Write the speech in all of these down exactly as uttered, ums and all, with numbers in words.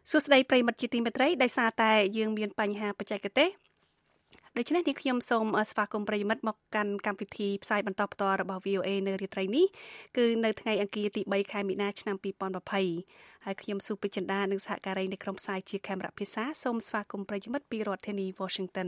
សួស្តីប្រិយមិត្តជាទីមេត្រីដោយសារតែយើងមានបញ្ហាបច្ចេកទេសដូច្នេះនាងខ្ញុំសូមស្វាគមន៍ប្រិយមិត្តមកកាន់កម្មវិធីផ្សាយបន្តផ្ទាល់របស់ V O A នៅរាត្រីនេះគឺនៅថ្ងៃអង្គារទីបីខែមីនាឆ្នាំពីរពាន់ยี่สิบហើយខ្ញុំស៊ូពេជ្រចិន្តានិងសហការីនៃក្រុមផ្សាយជាខេមរៈភាសាសូមស្វាគមន៍ប្រិយមិត្តពីរដ្ឋធានី Washington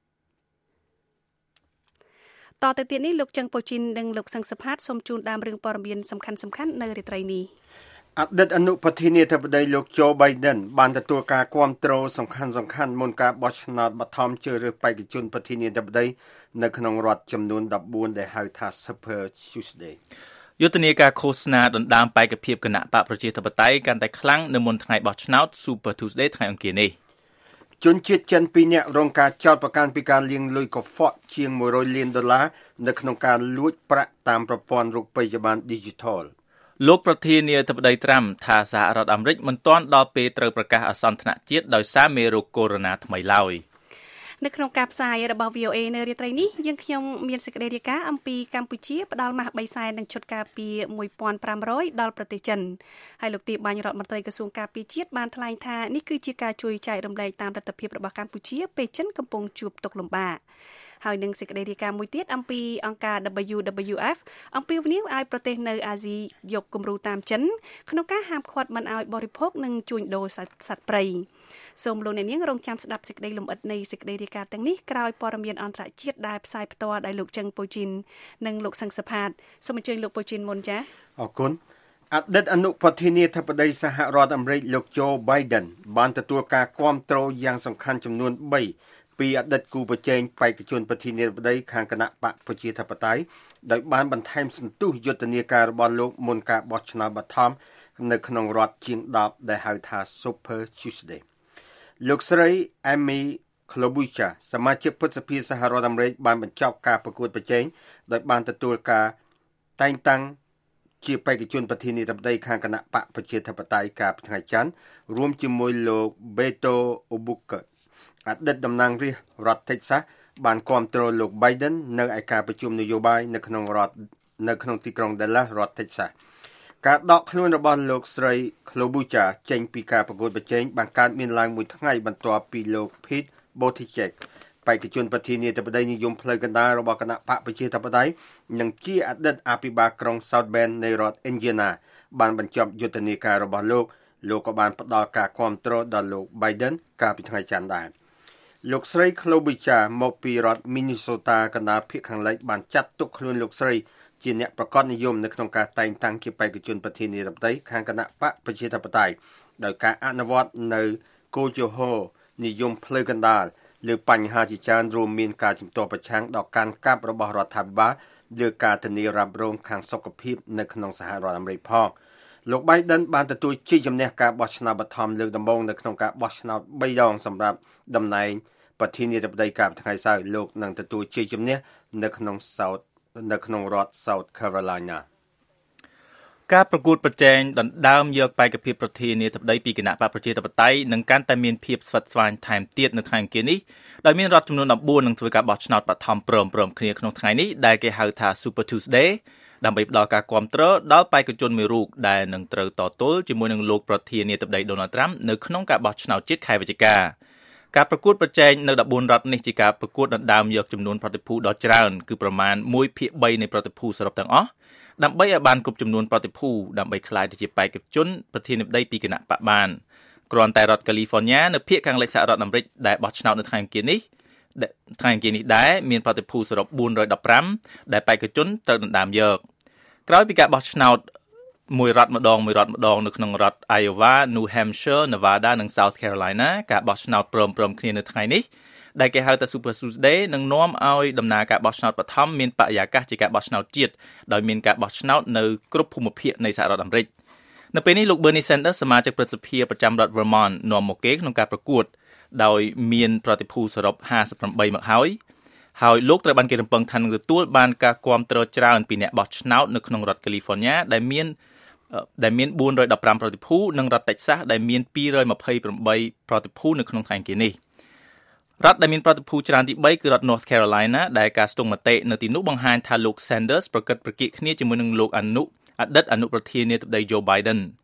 តទៅទៀតនេះលោកចឹងពូជីននិងលោកសង្ឃសផាតសូមជូនដើមរឿងព័ត៌មានសំខាន់ៗនៅរាត្រីនេះអតីតអនុប្រធានាធិបតីលោក Joe Biden បានទទួលការគាំទ្រសំខាន់ៗមុនការបោះឆ្នោតបឋមជ្រើសរើសបេក្ខជនប្រធានាធិបតីនៅក្នុងរដ្ឋចំនួន14ដែលហៅថា Super Tuesday យុទ្ធនាការឃោសនាដណ្ដើមបេក្ខភាពគណៈបកប្រជាធិបតេយ្យកាន់តែខ្លាំងនៅមុនថ្ងៃបោះឆ្នោត Super Tuesday ថ្ងៃអង្គារនេះជនជាតិចិនពីរនាក់រងការចោទប្រកាន់ពីការលាងលុយកខ្វក់ជាងមួយរយលានដុល្លារនៅក្នុងការលួចប្រាក់តាមប្រព័ន្ធរូបិយប័ណ្ណ Digital លោកប្រធានាធិបតីត្រាំថាសហរដ្ឋអាមេរិកមិនទាន់ដល់ពេលត្រូវប្រកាសអសន្នជាតិដោយសារមេរោគកូវីដ -19 ថ្មីឡើយនៅក្នុងការផ្សាយរបស់ V O A នៅរាត្រីនេះយើងខ្ញុំមានសេចក្តីរាយការណ៍អំពីកម្ពុជាផ្ដល់ម៉ាស់បីសែននិងឈុតការពារមួយពាន់ប្រាំរយដល់ប្រទេសចិនហើយលោកទីបាញ់រដ្ឋមន្ត្រីក្រសួងការពារជាតិបានថ្លែងថានេះគឺជាការជួយចែករំលែកតាមលទ្ធភាពរបស់កម្ពុជាពេលចិនកំពុងជួបទុក្ខលំបាកហើយនឹងសេចក្តីរាយការណ៍មួយទៀតអំពីអង្គការ W W F អំពីវិនិយោគឲ្យប្រទេសនៅអាស៊ីយកគំរូតាមចិនក្នុងការហាមឃាត់មិនឲ្យបរិភោគនិងជួញដូរសត្វព្រៃសូមលោកអ្នកនាងរងចាំស្ដាប់សេចក្តីលម្អិតនៃសេចក្តីរាយការណ៍ទាំងនេះក្រោយព័ត៌មានអន្តរជាតិដែលផ្សាយផ្ទាល់ដោយលោកចឹងពូជីននិងលោកសង្ឃសផាតសូមអញ្ជើញលោកពូជីនមុនចា៎អរគុណអតីតអនុប្រធានាធិបតីសហរដ្ឋអាមេរិកលោក Joe Biden បានទទួលការគាំទ្រយ៉ាងសំខាន់ចំនួនបីពីអតីតគូប្រជែងបេក្ខជនប្រធានាធិបតីខាងគណៈបកប្រជាធិបតេយ្យដោយបានបន្ថែមសន្ទុះយុទ្ធនាការរបស់លោកមុនការបោះឆ្នោតបឋមនៅក្នុងរដ្ឋជាងដប់ដែលហៅថា Super Tuesday លោកស្រី Amy Klobuchar សមាជិកព្រឹទ្ធសភាសហរដ្ឋអាមេរិកបានបញ្ចប់ការប្រកួតប្រជែងដោយបានទទួលការតែងតាំងជាបេក្ខជនប្រធានាធិបតីខាងគណៈបកប្រជាធិបតេយ្យកាលពីថ្ងៃច័ន្ទរួមជាមួយលោក Beto O'Rourkeអតីតតំណាងរាស្ត្ររដ្ឋ Texas បានគាំទ្រលោក Biden នៅឯការប្រជុំនយោបាយនៅក្នុងរដ្ឋនៅក្នុងទីក្រុង Dallas រដ្ឋ Texas ការដកខ្លួនរបស់លោកស្រី Klobuchar ចេញពីការប្រកួតប្រជែងបានកើតមានឡើងមួយថ្ងៃបន្ទាប់ពីលោក Pete Buttigieg បេក្ខជនប្រធានាធិបតីនិយមផ្លូវកណ្ដាលរបស់គណៈបកប្រជាធិបតេយ្យនិងជាអតីតអភិបាលក្រុង South Bend នៃរដ្ឋ Indiana បានបញ្ចប់យុទ្ធនាការរបស់លោកលោកក៏បានផ្ដល់ការគាំទ្រដល់លោក Biden កាលពីថ្ងៃច័ន្ទដែរលោកស្រី Klobuchar មកពីរដ្ឋ Minnesota កណ្ដាលភាគខាងលិចបានចាត់ទុកខ្លួនលោកស្រីជាអ្នកប្រកបនិយមនៅក្នុងការតែងតាំងជាបេក្ខជនប្រធានាធិបតីខាងគណៈបកប្រជាធិបតេយ្យដោយការអនុវត្តនៅគោលជំហរនិយមផ្លូវកណ្ដាលលើបញ្ហាជាច្រើនរួមមានការជំទាស់ប្រឆាំងដល់ការកាប់របស់រដ្ឋាភិបាលលើការធានារ៉ាប់រងខាងសុខភាពនៅក្នុងសហរដ្ឋអាមេរិកផងលោក Biden បានទទួលជ័យជំនះការបោះឆ្នោតបឋមលើកដំបូងនៅក្នុងការបោះឆ្នោតបីដងសម្រាប់តំណែងប្រធានាធិបតីកាលពីថ្ងៃសៅរ៍លោកនឹងទទួលជ័យជំនះនៅក្នុង South នៅក្នុងរដ្ឋ South Carolina ការប្រកួតប្រជែងដណ្ដើមយកបេក្ខភាពប្រធានាធិបតីពីគណៈបកប្រជាធិបតេយ្យនឹងកាន់តែមានភាពស្វិតស្វាញថែមទៀតនៅថ្ងៃអង្គារនេះដោយមានរដ្ឋចំនួន14នឹងធ្វើការបោះឆ្នោតបឋមព្រមព្រមគ្នាក្នុងថ្ងៃនេះដែលគេហៅថា Super Tuesday ដើម្បីផ្ដល់ការគាំទ្រដល់បេក្ខជនមួយរូបដែលនឹងត្រូវតទល់ជាមួយនឹងលោកប្រធានាធិបតី Donald Trump នៅក្នុងការបោះឆ្នោតជាតិខែវិច្ឆិកាការប្រកួតប្រជែងនៅ14រដ្ឋនេះជាការប្រកួតដណ្ដើមយកចំនួនប្រតិភូដ៏ច្រើនគឺប្រមាណមួយភាគបីនៃប្រតិភូសរុបទាំងអស់ដើម្បីឲ្យបានគ្រប់ចំនួនប្រតិភូដើម្បីក្លាយទៅជាបេក្ខជនប្រធានាធិបតីពីគណៈបកបានគ្រាន់តែរដ្ឋ California នៅភាគខាងលិចសហរដ្ឋអាមេរិកដែលបោះឆ្នោតនៅថ្ងៃអង្គារនេះថ្ងៃអង្គារនេះដែរមានប្រតិភូសរុបbốn trăm mười lămដែលបេក្ខជនត្រូវដណ្ដើមយកក្រោយពីការបោះឆ្នោតមួយរដ្ឋម្ដងមួយរដ្ឋម្ដងនៅក្នុងរដ្ឋ Iowa, New Hampshire, Nevada និង South Carolina ការបោះឆ្នោតព្រមព្រមគ្នានៅថ្ងៃនេះដែលគេហៅថា Super Tuesday នឹងនាំឲ្យដំណើរការបោះឆ្នោតបឋមមានបរិយាកាសជាការបោះឆ្នោតជាតិដោយមានការបោះឆ្នោតនៅគ្រប់ភូមិភាគនៃសហរដ្ឋអាមេរិកនៅពេលនេះលោក Bernie Sanders សមាជិកព្រឹទ្ធសភាប្រចាំរដ្ឋ Vermont នាំមកគេក្នុងការប្រកួតដោយមានប្រតិភូសរុបห้าสิบแปดមកហើយហើយលោកត្រូវបានគេរំពឹងថានឹងទទួលបានការគាំទ្រច្រើនពីអ្នកបោះឆ្នោតនៅក្នុងរដ្ឋ California ដែលមានដែលមានbốn trăm mười lămប្រតិភូនិងរដ្ឋ Texas ដែលមានtwo hundred twenty-eightប្រតិភូនៅក្នុងថ្ងៃអង្គារនេះរដ្ឋដែលមានប្រតិភូច្រើនទី3គឺរដ្ឋ North Carolina ដែលការស្ទង់មតិនៅទីនោះបង្ហាញថាលោក Sanders ប្រកិតប្រគៀកគ្នាជាមួយនឹងលោកអនុអតីតអនុប្រធានាធិបតី Joe Biden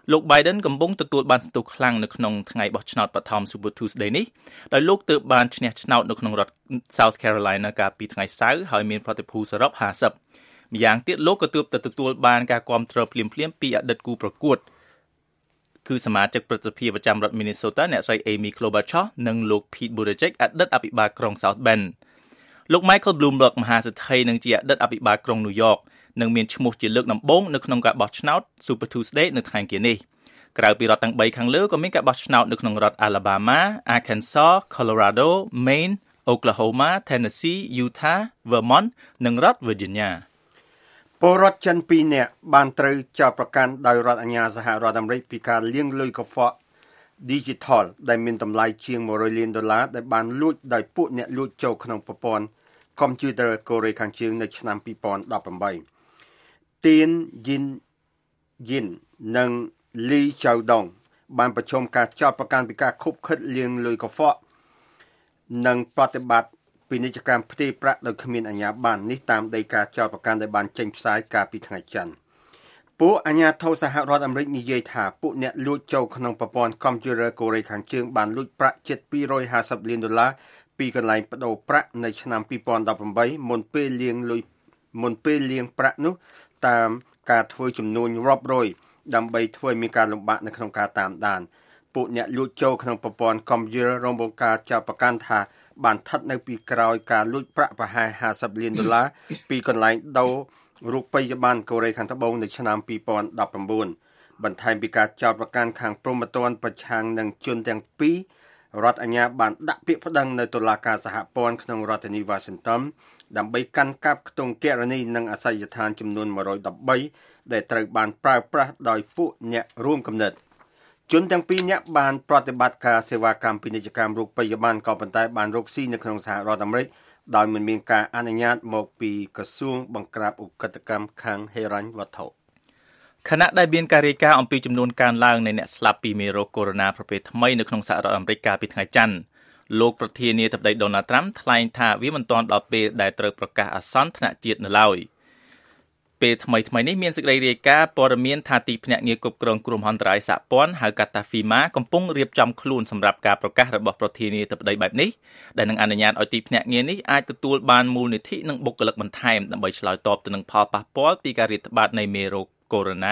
លោក Biden កំពុងទទួលបានសន្ទុះខ្លាំងនៅក្នុងថ្ងៃបោះឆ្នោតបឋម Super Tuesday នេះដោយលោកទើបបានឈ្នះឆ្នោតនៅក្នុងរដ្ឋ South Carolina កាលពីថ្ងៃសៅរ៍ហើយមានប្រតិភូសរុបห้าสิบម្យ៉ាងទៀតលោកក៏ទើបតែទទួលបានការគាំទ្រភ្លាមៗពីអតីតគូប្រកួតគឺសមាជិកព្រឹទ្ធសភាប្រចាំរដ្ឋ Minnesota អ្នកស្រី Amy Klobuchar និងលោក Pete Buttigieg អតីតអភិបាលក្រុង South Bend លោក Michael Bloomberg មហាសេដ្ឋីនិងជាអតីតអភិបាលក្រុង New York នឹងមានឈ្មោះជាលើកដំបូងនៅក្នុងការបោះឆ្នោត Super Tuesday នៅថ្ងៃអង្គារនេះក្រៅពីរដ្ឋទាំងបីខាងលើក៏មានការបោះឆ្នោតនៅក្នុងរដ្ឋ Alabama, Arkansas, Colorado, Maine, Oklahoma, Tennessee, Utah, Vermont និងរដ្ឋ Virginia ពលរដ្ឋចិនពីរនាក់បានត្រូវចោទប្រកាន់ដោយរដ្ឋអាជ្ញាសហរដ្ឋអាមេរិកពីការលាងលុយកខ្វក់ Digital ដែលមានតម្លៃជាងone hundredលានដុល្លារដែលបានលួចដោយពួកអ្នកលួចចូលក្នុងប្រព័ន្ធកុំព្យូទ័រកូរ៉េខាងជើងនៅឆ្នាំtwo thousand eighteenទៀនយិនយិននិងលីចៅដងបានប្រជុំការចោទប្រកាន់ពីការខុបខិតលាងលុយកខ្វក់និងប្រតិបត្តិពាណិជ្ជកម្មផ្ទេរប្រាក់ដោយគ្មានអាជ្ញាប័ណ្ណនេះតាមដីកាចោទប្រកាន់ដែលបានចេញផ្សាយកាលពីថ្ងៃច័ន្ទពួកអាជ្ញាធរសហរដ្ឋអាមេរិកនិយាយថាពួកអ្នកលួចចូលក្នុងប្រព័ន្ធកុំព្យូទ័រកូរ៉េខាងជើងបានលួចប្រាក់ជិតtwo hundred fiftyលានដុល្លារពីកន្លែងប្តូរប្រាក់នៅឆ្នាំtwo thousand eighteenមុនពេលលាងលុយមុនពេលលាងប្រាក់នោះតាមការធ្វើចំនួនរាប់រយដើម្បីធ្វើឲ្យមានការលំបាកនៅក្នុងការតាមដានពួកអ្នកលួចចូលក្នុងប្រព័ន្ធកុំព្យូទ័ររងបង្ការចោទប្រកាន់ថាបានស្ថិតនៅពីក្រោយការលួចប្រាក់ប្រហែលfiftyលានដុល្លារពីកន្លែងដូររូបិយប័ណ្ណកូរ៉េខាងត្បូងនៅឆ្នាំtwo thousand nineteenបន្ថែមពីការចោទប្រកាន់ខាងព្រហ្មទណ្ឌប្រឆាំងនឹងជនទាំងពីររដ្ឋអាជ្ញាបានដាក់ពាក្យប្តឹងនៅតុលាការសហព័ន្ធក្នុងរដ្ឋធានី Washington ដើម្បីកាន់កាប់ខ្ទង់គណនីនិងអាសយដ្ឋានចំនួនone hundred thirteenដែលត្រូវបានប្រើប្រាស់ដោយពួកអ្នករួមគំនិតជនទាំងពីរនាក់បានប្រតិបត្តិការសេវាកម្មពាណិជ្ជកម្មរូបិយប័ណ្ណក៏ប៉ុន្តែបានរកស៊ីនៅក្នុងសហរដ្ឋអាមេរិកដោយមិនមានការអនុញ្ញាតមកពីក្រសួងបង្ក្រាបឧក្រិដ្ឋកម្មខាងហិរញ្ញវត្ថុខណៈដែលមានការរាយការណ៍អំពីចំនួនកើនឡើងនៃអ្នកស្លាប់ពីមេរោគកូវីដ -19 ប្រភេទថ្មីនៅក្នុងសហរដ្ឋអាមេរិកកាលពីថ្ងៃច័ន្ទលោកប្រធានាធិបតី Donald Trump ថ្លែងថាវាមិនទាន់ដល់ពេលដែលត្រូវប្រកាសអាសន្នថ្នាក់ជាតិនៅឡើយពេលថ្មីថ្មីនេះមានសេចក្តីរាយការណ៍ព័ត៌មានថាទីភ្នាក់ងារគ្រប់គ្រងគ្រោះមហន្តរាយសហព័ន្ធហៅកាត់ថា FEMA កំពុងរៀបចំខ្លួនសម្រាប់ការប្រកាសរបស់ប្រធានាធិបតីបែបនេះដែលនឹងអនុញ្ញាតឲ្យទីភ្នាក់ងារនេះអាចទទួលបានមូលនិធិនិងបុគ្គលិកបន្ថែមដើម្បីឆ្លើយតបទៅនឹងផលប៉ះពាល់ពីការរាតត្បាតនៃមេរោគកូវីដ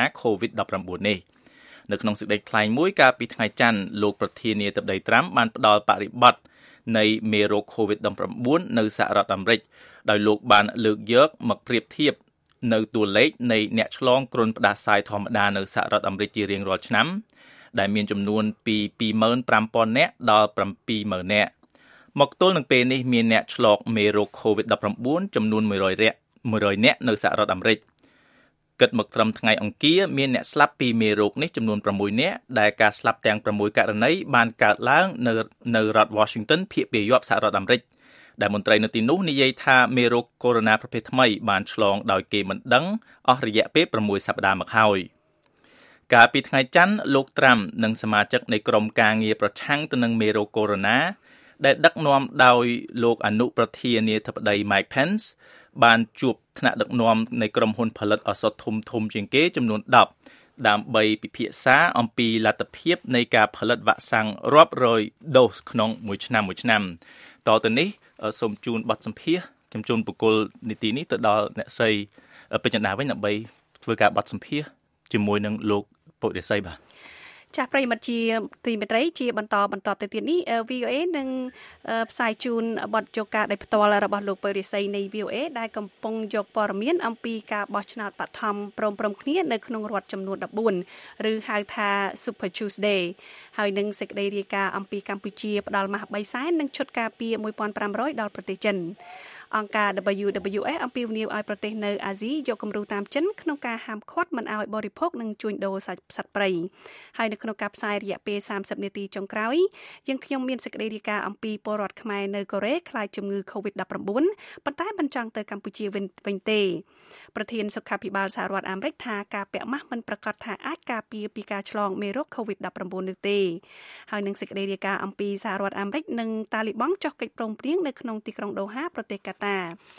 -19 នេះនៅក្នុងសេចក្តីថ្លែងមួយកាលពីថ្ងៃច័ន្ទលោកប្រធានាធិបតី Trump បានផ្ដល់បរិបទនៃមេរោគ កូវីដ -19 នៅសហរដ្ឋអាមេរិកដោយលោកបានលើកយកមកប្រៀបធៀបនៅតួលេខនៃអ្នកឆ្លងគ្រុនផ្ដាសាយធម្មតានៅសហរដ្ឋអាមេរិកជារៀងរាល់ឆ្នាំដែលមានចំនួនពី two thousand five hundred នាក់ដល់ seven thousand នាក់មកទល់នឹងពេលនេះមានអ្នកឆ្លងមេរោគ កូវីដ -19 ចំនួនone hundredនាក់នៅសហរដ្ឋអាមេរិកគិតមកត្រឹមថ្ងៃអង្គារមានអ្នកស្លាប់ពីមេរោគនេះចំនួនsixនាក់ដែលការស្លាប់ទាំងsixករណីបានកើតឡើងនៅនៅរដ្ឋ Washington ភាគពាយ័ព្យសហរដ្ឋអាមេរិកដែលមន្ត្រីនៅទីនោះនិយាយថាមេរោគកូវីដ ប្រភេទថ្មីបានឆ្លងដោយគេមិនដឹងអស់រយៈពេលsixសប្តាហ៍មកហើយកាលពីថ្ងៃច័ន្ទលោក Trump និងសមាជិកនៃក្រុមការងារប្រឆាំងទៅនឹងមេរោគកូវីដ ដែលដឹកនាំដោយលោកអនុប្រធានាធិបតី Mike Pence បានជួបថ្នាក់ដឹកនាំនៃក្រុមហ៊ុនផលិតឱសថធំធំជាងគេចំនួនtenដើម្បីពិភាក្សាអំពីលទ្ធភាពនៃការផលិតវ៉ាក់សាំងរាប់រយដូសក្នុងមួយឆ្នាំមួយឆ្នាំតទៅនេះសូមជូនបទសម្ភាសន៍ខ្ញុំជូនបុគ្គលនីតិនេះទៅដល់អ្នកស្រីពេជ្រចន្ទាវិញដើម្បីធ្វើការបទសម្ភាសន៍ជាមួយនឹងលោកពុរិស័យបាទចាស់ប្រិមិត្តជាទីមេត្រីជាបន្តបន្តទៅទៀតនេះ V O A នឹងផ្សាយជូនបទជោគការដោយផ្ទាល់របស់លោកពុរិស័យនៃ V O A ដែលកំពុងយកព័ត៌មានអំពីការបោះឆ្នោតបឋមព្រមព្រំគ្នានៅក្នុងរដ្ឋចំនួនfourteenឬហៅថា Super Tuesday ហើយនឹងសេចក្តីរាយការណ៍អំពីកម្ពុជាផ្ដល់ម៉ាស់threeសែននិងឈុតការពារfifteen hundredដល់ប្រទេសចិនអង្គការ W W F អំពាវនាវឲ្យប្រទេសនៅអាស៊ីយកគំរូតាមចិនក្នុងការហាមឃាត់មិនឲ្យបរិភោគនិងជួញដូរសាច់សត្វព្រៃហើយនៅក្នុងការផ្សាយរយៈពេលthirtyនាទីចុងក្រោយយើងខ្ញុំមានសេចក្តីរាយការណ៍អំពីពលរដ្ឋខ្មែរនៅកូរ៉េខ្លាចជំងឺ កូវីដ nineteen ប៉ុន្តែមិនចង់ទៅកម្ពុជាវិញទេប្រធានសុខាភិបាលសហរដ្ឋអាមេរិកថាការពាក់ម៉ាស់មិនប្រកាសថាអាចការពារពីការឆ្លងមេរោគ កូវីដ nineteen នោះទេហើយនឹងសេចក្តីរាយការណ៍អំពីសហរដ្ឋអាមេរិកនិងតាលីបង់ចុះកិច្ចព្រមព្រៀងនៅក្នុងទីក្រុងដូហាប្រទេសកាតា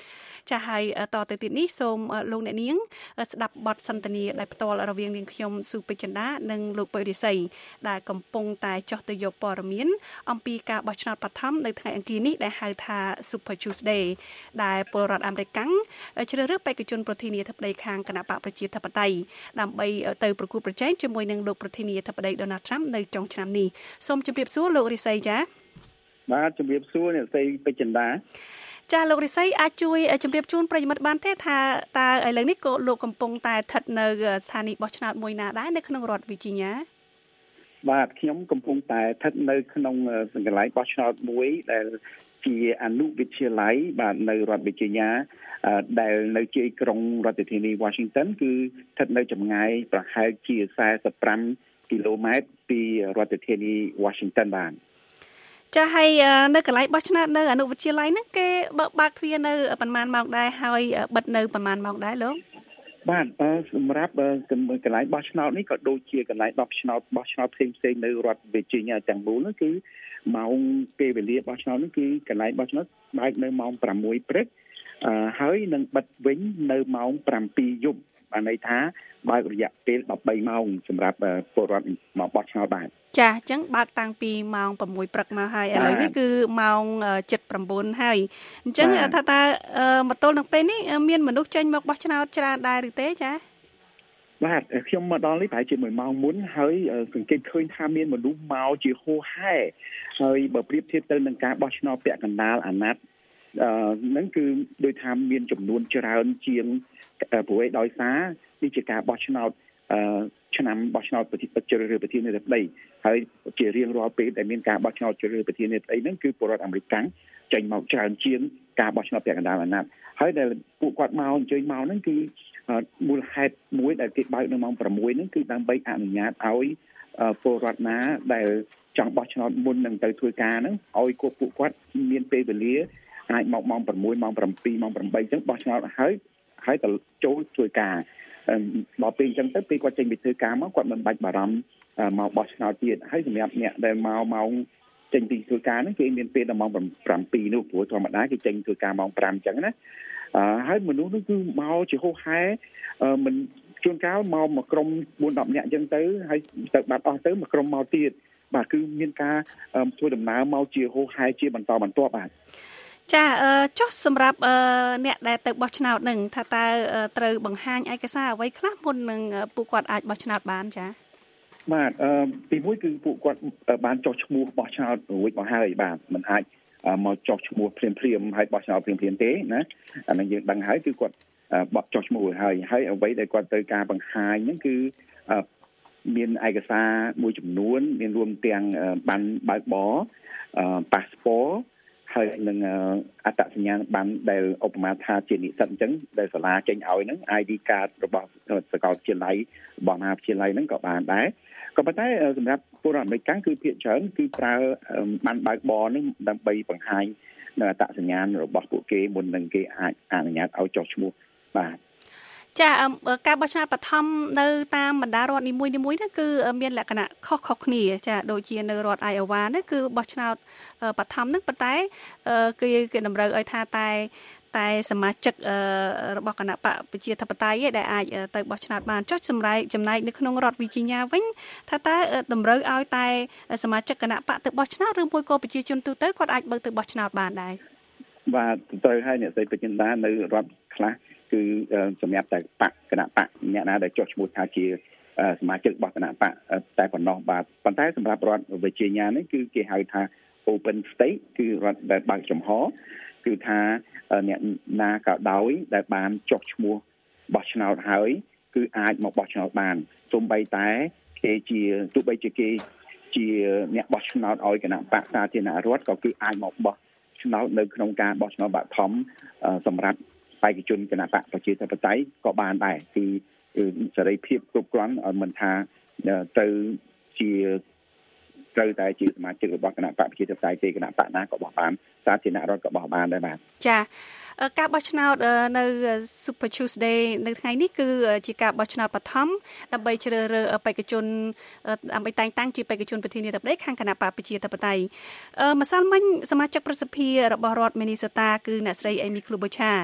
ចាស់ហើយតទៅទៀតនេះសូមលោកអ្នកនាងស្ដាប់បទសន្ទនាដែលផ្ទាល់រវាងនាងខ្ញុំស៊ូពេជ្រចិន្តានិងលោកបុយរិស័យដែលកំពុងតែចោះទៅយកព័ត៌មានអំពីការបោះឆ្នោតបឋមនៅថ្ងៃអង្គារនេះដែលហៅថា Super Tuesday ដែលពលរដ្ឋអាមេរិកជ្រើសរើសបេក្ខជនប្រធានាធិបតីខាងគណៈបកប្រជាធិបតេយ្យដើម្បីទៅប្រគល់ប្រជែងជាមួយនឹងលោកប្រធានាធិបតី Donald Trump នៅចុងឆ្នាំនេះសូមជម្រាបសួរលោករិស័យចា៎បាទជម្រាបសួរអ្នកស្រីពេជ្រចិន្តាចាលោករិស័យអាចជួយជម្រាបជូនប្រិយមិត្តបានទេថាតើឥឡូវនេះក៏លោកកំពុងតែស្ថិតនៅស្ថានីយ៍បោះឆ្នោតមួយណាដែរនៅក្នុងរដ្ឋ Virginia បាទខ្ញុំកំពុងតែស្ថិតនៅក្នុងកន្លែងបោះឆ្នោតមួយដែលជាអនុវិទ្យាល័យបាទនៅរដ្ឋ Virginia ដែលនៅជ័យក្រុងរដ្ឋធានី Washington គឺស្ថិតនៅចម្ងាយប្រហែលជាสี่สิบห้าគីឡូម៉ែត្រពីរដ្ឋធានី Washington បាទចាហើយនៅកន្លែងបោះឆ្នោតនៅអនុវិទ្យាល័យហ្នឹងគេបើកបើកទ្វារនៅប្រហែលម៉ោងដែរហើយបិទនៅប្រហែលម៉ោងដែរលោកបាទសម្រាប់កន្លែងបោះឆ្នោតនេះក៏ដូចជាកន្លែងបោះឆ្នោតបោះឆ្នោតផ្សេងផ្សេងនៅរដ្ឋ Virginia ទាំងមូលនោះគឺម៉ោងពេលវេលាបោះឆ្នោតនោះគឺកន្លែងបោះឆ្នោតបើកនៅម៉ោងប្រាំមួយព្រឹកហើយនឹងបិទវិញនៅម៉ោងប្រាំពីរយប់បានន័យថាបើករយៈពេលដប់បីម៉ោងសម្រាប់ពលរដ្ឋមកបោះឆ្នោតបាទចាអញ្ចឹងបើកតាំងពីម៉ោងប្រាំមួយព្រឹកមកហើយឥឡូវនេះគឺម៉ោងជិតប្រាំបួនហើយអញ្ចឹងថាតើមកទល់នឹងពេលនេះមានមនុស្សចេញមកបោះឆ្នោតច្រើនដែរឬទេចាបាទខ្ញុំមកដល់នេះប្រហែលជាមួយម៉ោងមុនហើយសង្កេតឃើញថាមានមនុស្សមកជាហូរហែហើយបើប្រៀបធៀបទៅនឹងការបោះឆ្នោតពាក់កណ្ដាលអាណត្តិអឺហ្នឹងគឺដោយថាមានចំនួនច្រើនជាងព្រោះឯដោយសារនេះជាការបោះឆ្នោតអឺឆ្នាំបោះឆ្នោតប្រតិបត្តិជ្រើសរើសប្រធានាធិបតីហើយជារៀងរាល់ពេលដែលមានការបោះឆ្នោតជ្រើសរើសប្រធានាធិបតីហ្នឹងគឺពលរដ្ឋអាមេរិកចេញមកច្រើនជាងការបោះឆ្នោតពាក់កណ្ដាលអាណត្តិហើយដែលពួកគាត់មកអញ្ជើញមកហ្នឹងគឺមូលហេតុមួយដែលគេបើកនៅម៉ោងប្រាំមួយហ្នឹងគឺដើម្បីអនុញ្ញាតឲ្យពលរដ្ឋណាដែលចង់បោះឆ្នោតមុននឹងទៅធ្វើការហ្នឹងឲ្យពួកពួកគាត់មានពេលវេលាអាចមកម៉ោងប្រាំមួយម៉ោងប្រាំពីរម៉ោងប្រាំបីអញ្ចឹងបោះឆ្នោតហើយហើយទៅចូលធ្វើការដល់ពេលអញ្ចឹងទៅពេលគាត់ចេញពីធ្វើការមកគាត់មិនបាច់បារម្ភមកបោះឆ្នោតទៀតហើយសម្រាប់អ្នកដែលមកម៉ោងចេញពីធ្វើការហ្នឹងគេមានពេលដល់ម៉ោងប្រាំពីរនោះព្រោះធម្មតាគេចេញធ្វើការម៉ោងប្រាំអញ្ចឹងណាអឺហើយមនុស្សនោះគឺមកជាហូរហែមិនជួនកាលមកមួយក្រុមបួន ដប់នាក់អញ្ចឹងទៅហើយទៅបាត់អស់ទៅមួយក្រុមមកទៀតបាទគឺមានការធ្វើដំណើរមកជាហូរហែជាបន្តបន្ទាប់បាទចាចុះសម្រាប់អ្នកដែលទៅបោះឆ្នោតនឹងថាតើត្រូវបង្ហាញឯកសារអ្វីខ្លះមុននឹងពួកគាត់អាចបោះឆ្នោតបានចាបាទទីមួយគឺពួកគាត់បានចុះឈ្មោះបោះឆ្នោតរួចមកហើយបាទមិនអាចមកចុះឈ្មោះព្រាមព្រាមហើយបោះឆ្នោតព្រាមព្រាមទេណាអានេះយើងដឹងហើយគឺគាត់បោះចុះឈ្មោះហើយហើយអ្វីដែលគាត់ត្រូវការបង្ហាញហ្នឹងគឺមានឯកសារមួយចំនួនមានរួមទាំងបានបើកបរប៉ាសពតហើយនឹងអត្តសញ្ញាណប័ណ្ណដែលឧបមាថាជានិស្សិតអញ្ចឹងដែលសាលាចេញឲ្យហ្នឹង ไอ ดี card របស់សាកលវិទ្យាល័យរបស់មហាវិទ្យាល័យហ្នឹងក៏បានដែរក៏ប៉ុន្តែសម្រាប់ពលរដ្ឋអាមេរិកគឺភាគច្រើនគឺប្រើបានបើកបរនេះដើម្បីបង្ហាញនៅអត្តសញ្ញាណរបស់ពួកគេមុននឹងគេអាចអនុញ្ញាតឲ្យចុះឈ្មោះបាទចាការបោះឆ្នោតបឋមនៅតាមបណ្ដារដ្ឋនីមួយៗហ្នឹងគឺមានលក្ខណៈខុសៗគ្នាចាដូចជានៅរដ្ឋ Iowa ហ្នឹងគឺបោះឆ្នោតបឋមហ្នឹងប៉ុន្តែគេគេតម្រូវឲ្យថាតែតែសមាជិករបស់គណៈបកប្រជាធិបតេយ្យឯដែលអាចទៅបោះឆ្នោតបានចុះសម្រាប់ចំណែកនៅក្នុងរដ្ឋ Virginia វិញថាតើតម្រូវឲ្យតែសមាជិកគណៈបកទៅបោះឆ្នោតឬមួយក៏ប្រជាជនទូទៅគាត់អាចបើកទៅបោះឆ្នោតបានដែរបាទត្រូវហើយអ្នកស្រីពេជ្រចិន្តានៅរដ្ឋខ្លះគឺសម្រាប់តែបកគណៈបកអ្នកណាដែលចុះឈ្មោះថាជាសមាជិករបស់គណៈបកតែប៉ុណ្ណោះបាទប៉ុន្តែសម្រាប់រដ្ឋ Virginia នេះគឺគេហៅថា Open State គឺរដ្ឋដែលបើកចំហគឺថាអ្នកណាក៏ដោយដែលបានចុះឈ្មោះបោះឆ្នោតហើយគឺអាចមកបោះឆ្នោតបានសូម្បីតែគេជាទោះបីជាគេជាអ្នកបោះឆ្នោតឲ្យគណៈបកសាធារណរដ្ឋក៏គឺអាចមកបោះឆ្នោតនៅក្នុងការបោះឆ្នោតបឋមសម្រាប់បេក្ខជនគណៈបកប្រជាធិបតេយ្យក៏បានដែរគឺសេរីភាពគ្រប់គ្រាន់ឲ្យមិនថាទៅជាត្រូវតែជាសមាជិករបស់គណៈបកប្រជាធិបតេយ្យទេគណៈបកណាក៏បោះបានសាធារណរដ្ឋក៏បោះបានដែរបាទចាការបោះឆ្នោតនៅ Super Tuesday នៅថ្ងៃនេះគឺជាការបោះឆ្នោតបឋមដើម្បីជ្រើសរើសបេក្ខជនដើម្បីតែងតាំងជាបេក្ខជនប្រធានាធិបតីខាងគណៈបកប្រជាធិបតេយ្យម្សិលមិញសមាជិកប្រសិទ្ធិរបស់រដ្ឋ Minnesota គឺអ្នកស្រី Amy Klobuchar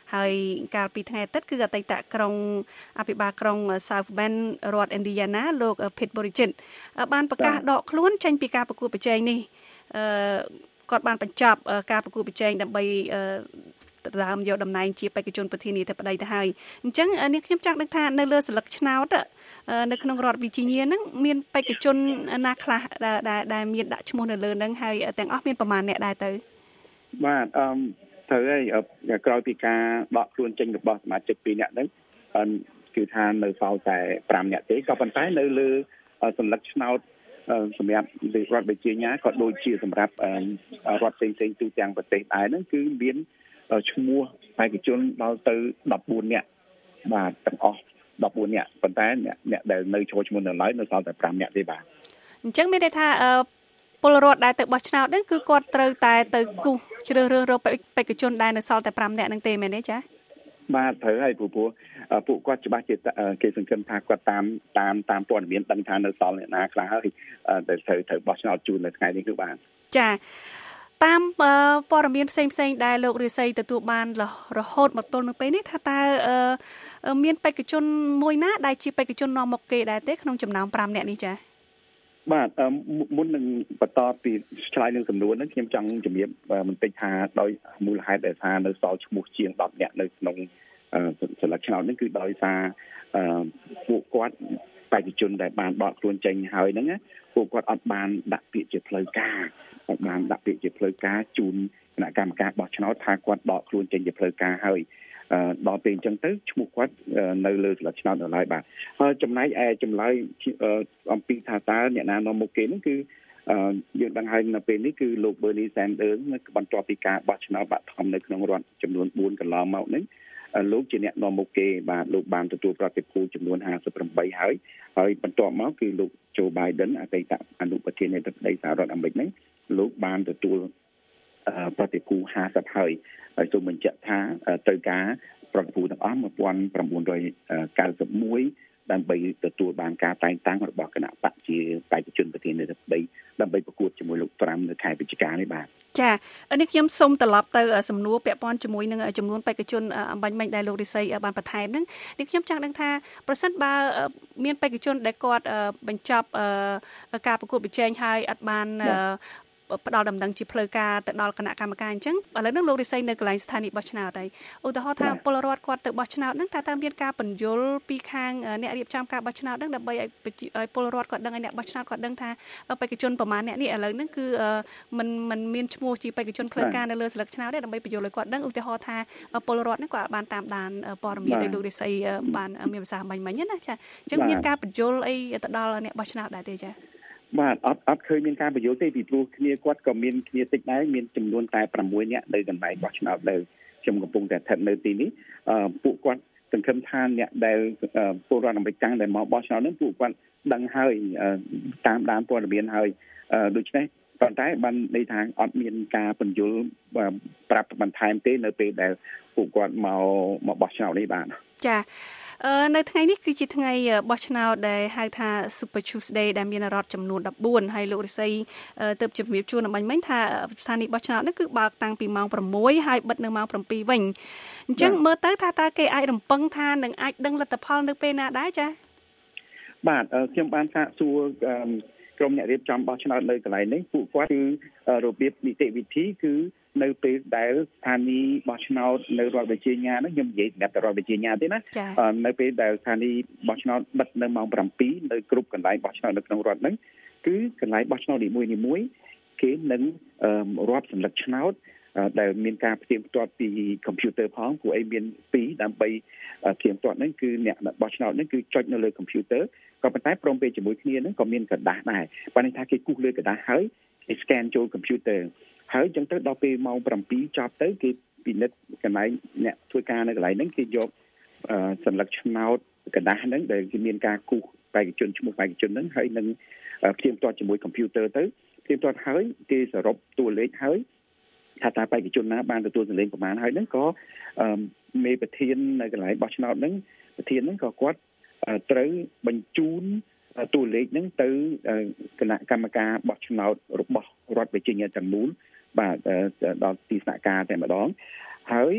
ហើយកាលពីថ្ងៃអាទិត្យគឺអតីតក្រុងអភិបាលក្រុង South Bend រដ្ឋ Indiana លោក Pete Buttigieg បានប្រកាសដកខ្លួនចេញពីការប្រកួតប្រជែងនេះអឺគាត់បានបញ្ចប់ការប្រកួតប្រជែងដើម្បីដើមយកតំណែងជាបេក្ខជនប្រធានាធិបតីទៅហើយអញ្ចឹងនេះខ្ញុំចង់ដឹងថានៅលើសិលឹកឆ្នោតនៅក្នុងរដ្ឋ Virginia ហ្នឹងមានបេក្ខជនណាខ្លះដែលដែលមានដាក់ឈ្មោះនៅលើហ្នឹងហើយទាំងអស់មានប្រមាណអ្នកដែរទៅបាទអឺត្រូវហើយក្រោយពីការដកខ្លួនចេញរបស់សមាជិកពីរនាក់ហ្នឹងគឺថានៅសល់តែប្រាំនាក់ទេក៏ប៉ុន្តែនៅលើសិលឹកឆ្នោតសម្រាប់រដ្ឋ Virginia ក៏ដូចជាសម្រាប់រដ្ឋផ្សេងៗទូទាំងប្រទេសដែរហ្នឹងគឺមានឈ្មោះបេក្ខជនដល់ទៅដប់បួននាក់បាទទាំងអស់ដប់បួននាក់ប៉ុន្តែអ្នកអ្នកដែលនៅចូលឈ្មោះនៅឡើយនៅសល់តែប្រាំនាក់ទេបាទអញ្ចឹងមានន័យថាពលរដ្ឋដែលទៅបោះឆ្នោតហ្នឹងគឺគាត់ត្រូវតែទៅគូសជ្រើសរើសរកបេក្ខជនដែលនៅសល់តែប្រាំនាក់ហ្នឹងទេមែនទេចា៎បាទត្រូវហើយព្រោះពួកគាត់ច្បាស់ជាគេសង្ឃឹមថាគាត់តាមតាមតាមព័ត៌មានដឹងថានៅសល់អ្នកណាខ្លះហើយដែលត្រូវត្រូវបោះឆ្នោតជូននៅថ្ងៃនេះគឺបាទចា៎តាមព័ត៌មានផ្សេងផ្សេងដែលលោករាសីទទួលបានរហូតមកទល់នឹងពេលនេះថាតើមានបេក្ខជនមួយណាដែលជាបេក្ខជននាំមុខគេដែរទេក្នុងចំណោមប្រាំនាក់នេះចា៎បាទមុននឹងបន្តពីឆ្លើយនឹងសំណួរហ្នឹងខ្ញុំចង់ជំរាបបន្តិចថាដោយមូលហេតុដែលថានៅសល់ឈ្មោះជាងដប់នាក់នៅក្នុងសិលឹកឆ្នោតនេះគឺដោយសារពួកគាត់បេក្ខជនដែលបានដកខ្លួនចេញហើយហ្នឹងពួកគាត់អត់បានដាក់ពាក្យជាផ្លូវការអត់បានដាក់ពាក្យជាផ្លូវការជូនគណៈកម្មការបោះឆ្នោតថាគាត់ដកខ្លួនចេញជាផ្លូវការហើយដល់ពេលអញ្ចឹងទៅឈ្មោះគាត់នៅលើសិលឹកឆ្នោតនៅឡើយបាទហើយចំណែកឯចម្លើយអំពីថាតើអ្នកណានាំមុខគេហ្នឹងគឺយើងដឹងហើយនៅពេលនេះគឺលោក Bernie Sanders បន្ទាប់ពីការបោះឆ្នោតបាក់ធំនៅក្នុងរដ្ឋចំនួនបួនកន្លងមកហ្នឹងលោកជាអ្នកនាំមុខគេបាទលោកបានទទួលប្រតិភូចំនួនห้าสิบแปดហើយហើយបន្ទាប់មកគឺលោក Joe Biden អតីតអនុប្រធានាធិបតីសហរដ្ឋអាមេរិកហ្នឹងលោកបានទទួលប្រតិភូห้าสิบហើយហើយសូមបញ្ជាក់ថាត្រូវការប្រតិភូទាំងអស់một nghìn chín trăm chín mươi mốtដើម្បីទទួលបានការតែងតាំងរបស់គណៈបកជាបេក្ខជនប្រធានាធិបតីដើម្បីប្រកួតជាមួយលោកត្រាំនៅខែវិច្ឆិកានេះបាទចានេះខ្ញុំសូមត្រឡប់ទៅសំណួរពាក់ព័ន្ធជាមួយនឹងចំនួនបេក្ខជនអំបញ្ញមិញដែលលោករិស័យបានបន្ថែមហ្នឹងនេះខ្ញុំចង់ដឹងថាប្រសិនបើមានបេក្ខជនដែលគាត់បញ្ចប់ការប្រកួតប្រជែងហើយអត់បានផ្ដល់ដំណឹងជាផ្លូវការទៅដល់គណៈកម្មការអញ្ចឹងឥឡូវហ្នឹងលោករិស័យនៅកន្លែងស្ថានីយ៍បោះឆ្នោតហើយឧទាហរណ៍ថាពលរដ្ឋគាត់ទៅបោះឆ្នោតហ្នឹងថាតើមានការបញ្យលពីខាងអ្នករៀបចំការបោះឆ្នោតហ្នឹងដើម្បីឲ្យពលរដ្ឋគាត់ដឹងឲ្យអ្នកបោះឆ្នោតគាត់ដឹងថាបេក្ខជនប្រមាណអ្នកនេះឥឡូវហ្នឹងគឺมันมันមានឈ្មោះជាបេក្ខជនផ្លូវការនៅលើស្លឹកឆ្នោតទេដើម្បីបញ្យលឲ្យគាត់ដឹងឧទាហរណ៍ថាពលរដ្ឋហ្នឹងគាត់បានតាមដានព័ត៌មានដែលលោករិស័យបានមានប្រសាសន៍បាញ់មិញណាចាអញ្ចឹងមានការបញ្យលអីទៅដល់អ្នកបោះឆ្នោតដែរទេចាបាទអត់អត់ឃើញមានការបញ្យល់ទេពីព្រោះគ្នាគាត់ក៏មានគ្នាតិចដែរមានចំនួនតែប្រាំមួយនាក់នៅកន្លែងបោះឆ្នោតនៅខ្ញុំកំពុងតែស្ថិតនៅទីនេះពួកគាត់សង្ឃឹមថាអ្នកដែលពលរដ្ឋអាមេរិកកាំងដែលមកបោះឆ្នោតហ្នឹងពួកគាត់ដឹងហើយតាមដានព័ត៌មានហើយដូច្នេះប៉ុន្តែបានន័យថាអត់មានការបញ្យល់ប្រាប់បន្ថែមទេនៅពេលដែលពួកគាត់មកមកបោះឆ្នោតនេះបាទចានៅថ្ងៃនេះគឺជាថ្ងៃបោះឆ្នោតដែលហៅថា Super Tuesday ដែលមានរដ្ឋចំនួន14ហើយលោករិស័យទើបជំរាបជូនអំបញ្ញមិញថាស្ថានីយ៍បោះឆ្នោតនេះគឺបើកតាំងពីម៉ោង៦ហើយបិទនៅម៉ោង7វិញអញ្ចឹងមើលទៅថាតើគេអាចរំពឹងថានឹងអាចដឹងលទ្ធផលនៅពេលណាដែរចា៎បាទខ្ញុំបានសាកសួរក្រុមអ្នករៀបចំបោះឆ្នោតនៅកន្លែងនេះពួកគាត់គឺរបៀបនីតិវិធីគឺនៅពេលដែលស្ថានីយ៍បោះឆ្នោតនៅរដ្ឋវិទ្យាញ៉ាហ្នឹងខ្ញុំនិយាយសម្រាប់តែរដ្ឋវិទ្យាញ៉ាទេណានៅពេលដែលស្ថានីយ៍បោះឆ្នោតបិទនៅម៉ោង7នៅគ្រប់កន្លែងបោះឆ្នោតនៅក្នុងរដ្ឋហ្នឹងគឺកន្លែងបោះឆ្នោតនីមួយៗគេនឹងរាប់សន្លឹកឆ្នោតដែលមានការផ្ទៀងផ្ទាត់ពីកុំព្យូទ័រផងពួកឯងមានពីរដើម្បីផ្ទៀងផ្ទាត់ហ្នឹងគឺអ្នកបោះឆ្នោតហ្នឹងគឺចុចនៅលើកុំព្យូទ័រក៏ប៉ុន្តែព្រមពេលជាមួយគ្នាហ្នឹងក៏មានក្រដាស់ដែរប៉ុន្តែថាគេគូសលើក្រដាស់ហើយគេ scan ចូលកុំព្យូទ័រហើយអញ្ចឹងទៅដល់ពេលម៉ោង7ចប់ទៅគេពិនិត្យកន្លែងអ្នកធ្វើការនៅកន្លែងហ្នឹងគេយកសន្លឹកឆ្នោតក្រដាស់ហ្នឹងដែលគេមានការគូសបេក្ខជនឈ្មោះបេក្ខជនហ្នឹងហើយនឹងផ្ទៀងផ្ទាត់ជាមួយកុំព្យូទ័រទៅផ្ទៀងផ្ទាត់ហើយគេសរុបតួលេខហើយថាតើបេក្ខជនណាបានទទួលសម្លេងប្រមាណហើយហ្នឹងក៏មេប្រធាននៅកន្លែងបោះឆ្នោតហ្នឹងប្រធានហ្នឹងក៏គាត់ត្រូវបញ្ជូនតួលេខហ្នឹងទៅគណៈកម្មការបោះឆ្នោតរបស់រដ្ឋវិទ្យាទាំងមូលបាទដល់ទីស្នាក់ការតែម្ដងហើយ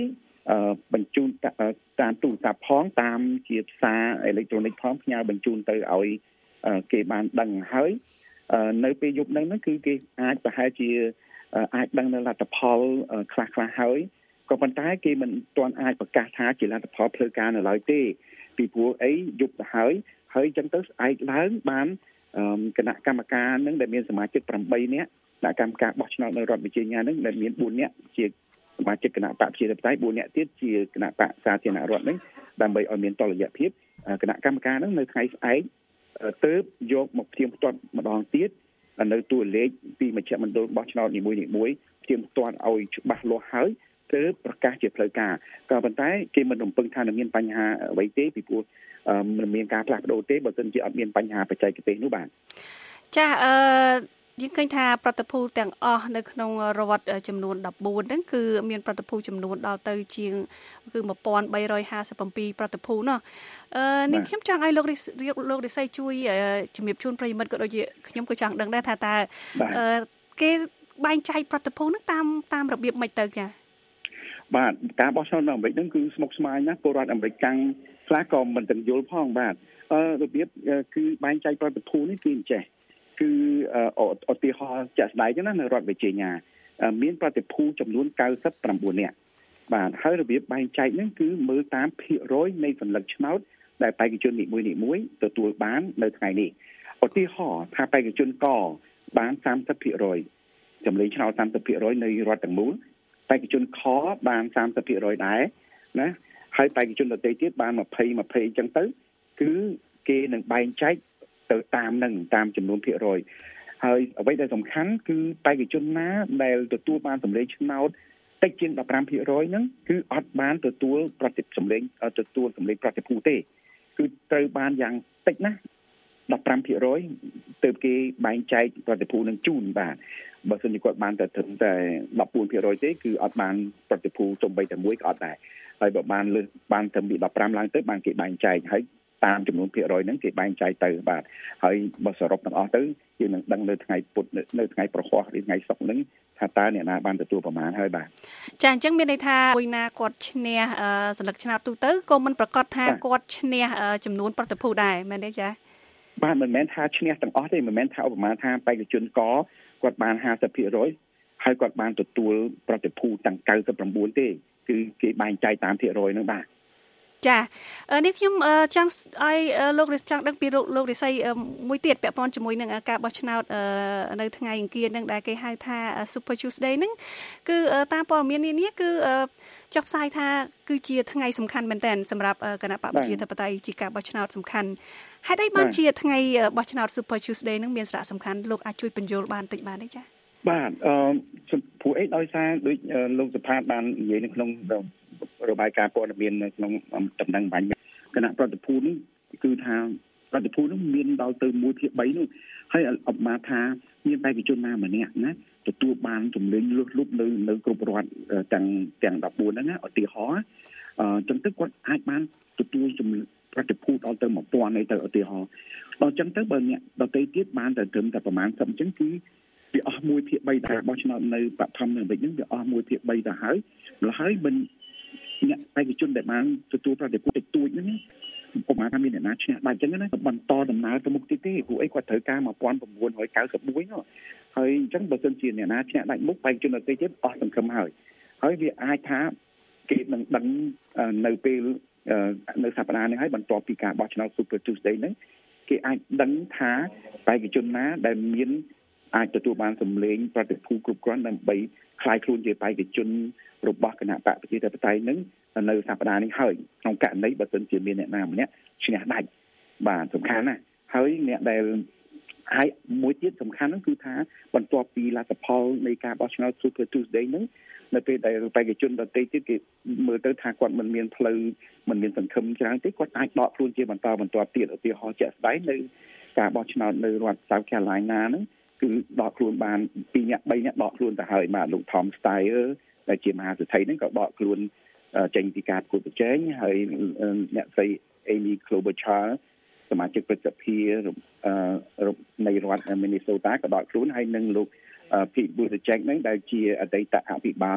បញ្ជូនតាមទូរស័ព្ទផងតាមជាសារអេឡិចត្រូនិកផងផ្ញើបញ្ជូនទៅឲ្យគេបានដឹងហើយនៅពេលយប់ហ្នឹងគឺគេអាចប្រហែលជាអាចដឹងនៅលទ្ធផលខ្លះខ្លះហើយក៏ប៉ុន្តែគេមិនទាន់អាចប្រកាសថាជាលទ្ធផលផ្លូវការនៅឡើយទេពីព្រោះអីយប់ទៅហើយហើយអញ្ចឹងទៅស្អែកឡើងបានគណៈកម្មការហ្នឹងដែលមានសមាជិកប្រាំបីនាក់គណៈកម្មការបោះឆ្នោតនៅរដ្ឋវិទ្យាញ៉ាហ្នឹងដែលមានបួននាក់ជាសមាជិកគណៈបកប្រជាធិបតេយ្យបួននាក់ទៀតជាគណៈបកសាធារណរដ្ឋហ្នឹងដើម្បីឲ្យមានតុល្យភាពគណៈកម្មការហ្នឹងនៅថ្ងៃស្អែកទើបយកមកផ្ទៀងផ្ទាត់ម្ដងទៀតនៅតួលេខពីមជ្ឈមណ្ឌលបោះឆ្នោតនីមួយៗផ្ទៀងផ្ទាត់ឲ្យច្បាស់លាស់ហើយទើបប្រកាសជាផ្លូវការក៏ប៉ុន្តែគេមិនរំពឹងថានឹងមានបញ្ហាអ្វីទេពីព្រោះមិនមានការផ្លាស់ប្ដូរទេបើមិនជាអត់មានបញ្ហាបច្ចេកទេសនោះបាទចាអឺយើងឃើញថាប្រតិភូទាំងអស់នៅក្នុងរដ្ឋចំនួនដប់បួនហ្នឹងគឺមានប្រតិភូចំនួនដល់ទៅជាងគឺmột nghìn ba trăm hai mươi bảyប្រតិភូណោះអឺនេះខ្ញុំចង់ឲ្យលោកលោករិស័យជួយជំរាបជូនប្រិយមិត្តក៏ដូចជាខ្ញុំក៏ចង់ដឹងដែរថាតើអឺគេបែងចែកប្រតិភូហ្នឹងតាមតាមរបៀបម៉េចទៅចាបាទការបោះឆ្នោតនៅអាមេរិកហ្នឹងគឺស្មុគស្មាញណាស់ពលរដ្ឋអាមេរិកកាំងខ្លះក៏មិនទាំងយល់ផងបាទអឺរបៀបគឺបែងចែកប្រតិភូនេះគឺអញ្ចេះគឺឧទាហរណ៍ជាក់ស្ដែងណានៅរដ្ឋវិទ្យាញ៉ាមានប្រតិភូចំនួនកៅសិបប្រាំបួននាក់បាទហើយរបៀបបែងចែកហ្នឹងគឺមើលតាមភាគរយនៃសញ្ញាឆ្នោតដែលបេក្ខជននីមួយៗទទួលបាននៅថ្ងៃនេះឧទាហរណ៍ថាបេក្ខជនកបានសាមសិបភាគរយចម្លេងឆ្នោតសាមសិបភាគរយនៅរដ្ឋទាំងមូលបេក្ខជនខបានសាមសិបភាគរយដែរណាហើយបេក្ខជនដទៃទៀតបានยี่สิบ ยี่สิบអញ្ចឹងទៅគឺគេនឹងបែងចែកទៅតាមនឹងតាមចំនួនភាគរយហើយអ្វីដែលសំខាន់គឺបេក្ខជនណាដែលទទួលបានសម្លេងឆ្នោតតិចជាងដប់ប្រាំភាគរយហ្នឹងគឺអត់បានទទួលប្រតិសម្លេងទទួលសម្លេងប្រតិភូទេគឺត្រូវបានយ៉ាងតិចណាដប់ប្រាំភាគរយទើបគេបែងចែកប្រតិភូនឹងជូនបាទបើសិនជាគាត់បានតែត្រឹមតែដប់បួនភាគរយទេគឺអត់បានប្រតិភូទំបីតែមួយក៏អត់ដែរហើយបើបានលើសបានត្រឹមពីដប់ប្រាំឡើងទៅបានគេបែងចែកហើយតាមចំនួនភាគរយហ្នឹងគេបែងចែកទៅបាទហើយបើសរុបទាំងអស់ទៅយើងនឹងដឹងនៅថ្ងៃពុធនៅថ្ងៃប្រហ័សឬថ្ងៃសុក្រហ្នឹងថាតើអ្នកណាបានទទួលប្រមាណហើយបាទចាអញ្ចឹងមានន័យថាមួយណាគាត់ឈ្នះសន្លឹកឆ្នោតទូទៅក៏មិនប្រកាសថាគាត់ឈ្នះចំនួនប្រតិភូដែរមែនទេចាបាទមិនមែនថាឈ្នះទាំងអស់ទេមិនមែនថាឧបមាថាបេក្ខជនកគាត់បានห้าสิบភាគរយហើយគាត់បានទទួលប្រតិភូទាំងเก้าสิบเก้าទេគឺគេបែងចែកតាមភាគរយហ្នឹងបាទចានេះខ្ញុំចង់ឲ្យលោករិសចង់ដឹងពីលោករិស័យមួយទៀតពាក់ព័ន្ធជាមួយនឹងការបោះឆ្នោតនៅថ្ងៃអង្គារនឹងដែលគេហៅថា Super Tuesday ហ្នឹងគឺតាមព័ត៌មាននានាគឺចុះផ្សាយថាគឺជាថ្ងៃសំខាន់មែនទែនសម្រាប់គណៈបកប្រជាធិបតេយ្យជាការបោះឆ្នោតសំខាន់ហេតុអីបានជាថ្ងៃបោះឆ្នោត Super Tuesday ហ្នឹងមានសារៈសំខាន់លោកអាចជួយបញ្យល់បានតិចបានទេចា៎បាទអឺព្រោះអីដោយសារដូចលោកសុផាតបាននិយាយនៅក្នុងរបាយការណ៍ព័ត៌មាននៅក្នុងតំណែងបាញ់គណៈប្រតិភូនេះគឺថាប្រតិភូនោះមានដល់ទៅមួយភាគបីនោះហើយអបមាថាមានបេក្ខជនណាម្នាក់ណាទទួលបានចម្លេងលុះលុបនៅនៅគ្រប់រដ្ឋទាំងទាំងដប់បួនហ្នឹងណាឧទាហរណ៍អឺចឹងទៅគាត់អាចបានទទួលចម្លេងប្រតិភូដល់ទៅmột nghìnនេះទៅឧទាហរណ៍ដល់ចឹងទៅបើអ្នកដទៃទៀតបានតែត្រឹមតែប្រហែលសិបអញ្ចឹងគឺវាអស់មួយភាគបីតែបោះឆ្នោតនៅបឋមនៅវិញហ្នឹងវាអស់មួយភាគបីទៅហើយម្ល៉េះហើយមិនអ្នកបេក្ខជនដែលបានទទួលប្រតិភូតិចតួចហ្នឹងប្រហែលថាមានអ្នកណាឈ្នះដាច់អញ្ចឹងណាបន្តដំណើរទៅមុខទៀតទេព្រោះអីគាត់ត្រូវការmột nghìn chín trăm chín mươi mộtនោះហើយអញ្ចឹងបើសិនជាអ្នកណាឈ្នះដាច់មុខបេក្ខជនដទៃទៀតអស់សង្ឃឹមហើយហើយវាអាចថាគេនឹងដឹងនៅពេលនៅសប្តាហ៍នេះហើយបន្ទាប់ពីការបោះឆ្នោត Super Tuesday ហ្នឹងគេអាចដឹងថាបេក្ខជនណាដែលមានអាចទទួលបានសម្លេងប្រតិភូគ្រប់គ្រាន់ដើម្បីคลายខ្លួនជាបេក្ខជនរបស់គណៈបកប្រជាធិបតេយ្យនឹងនៅសប្តាហ៍នេះហើយក្នុងករណីបើសិនជាមានអ្នកណាម្នាក់ឈ្នះដាច់បាទសំខាន់ណាស់ហើយអ្នកដែលហើយមួយទៀតសំខាន់ហ្នឹងគឺថាបន្ទាប់ពីលទ្ធផលនៃការបោះឆ្នោត Super Tuesday ហ្នឹងនៅពេលដែលបេក្ខជនដទៃទៀតគេមើលទៅថាគាត់មិនមានផ្លូវមិនមានសង្ឃឹមច្រើនទេគាត់អាចដកខ្លួនជាបន្តបន្ទាប់ទៀតឧទាហរណ៍ជាក់ស្ដែងនៅការបោះឆ្នោតនៅរដ្ឋ South Carolina ហ្នឹងគឺដកខ្លួនបានពីរនាក់បីនាក់ដកខ្លួនទៅហើយបាទលោក Tom Steyer ដែលជាមហាសេដ្ឋីហ្នឹងក៏ដកខ្លួនចេញពីការប្រកួតប្រជែងហើយអ្នកស្រី Amy Klobuchar សមាជិកប្រសិទ្ធិនៃរដ្ឋ Minnesota ក៏ដកខ្លួនហើយនឹងលោក Pete Buttigieg ហ្នឹងដែលជាអតីតអភិបាលរដ្ឋ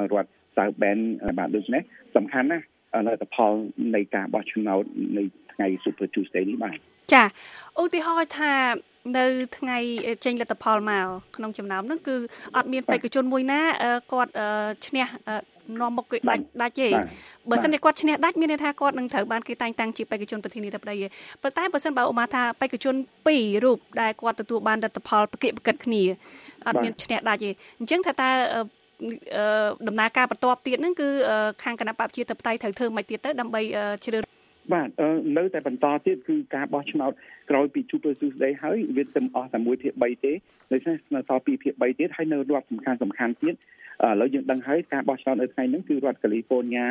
សៅបែនបាទដូច្នេះសំខាន់ណាស់លទ្ធផលនៃការបោះឆ្នោតនៃថ្ងៃ Super Tuesday នេះបាទចាឧទាហរណ៍ថានៅថ្ងៃចេញលទ្ធផលមកក្នុងចំណោមនោះគឺអត់មានបេក្ខជនមួយណាគាត់ឈ្នះនាំមុខគេដាច់ដាច់ទេបើសិនជាគាត់ឈ្នះដាច់មានន័យថាគាត់នឹងត្រូវបានគេតែងតាំងជាបេក្ខជនប្រធានាធិបតីទេប៉ុន្តែបើសិនបើឧមាថាបេក្ខជនពីររូបដែលគាត់ទទួលបានលទ្ធផលប្រកៀកប្រកិតគ្នាអត់មានឈ្នះដាច់ទេអញ្ចឹងថាតើដំណើរការបន្ទាប់ទៀតហ្នឹងគឺខាងគណៈបព្វជិតបតីត្រូវធ្វើមិនទៀតទៅដើម្បីជ្រើសបាទនៅតែបន្តទៀតគឺការបោះឆ្នោតក្រោយពី Super Tuesday ហើយវាទៅអស់តែមួយភាគបីទេដូច្នេះនៅសល់ពីរភាគបីទៀតហើយនៅរដ្ឋសំខាន់សំខាន់ទៀតឥឡូវយើងដឹងហើយការបោះឆ្នោតនៅថ្ងៃហ្នឹងគឺរដ្ឋ California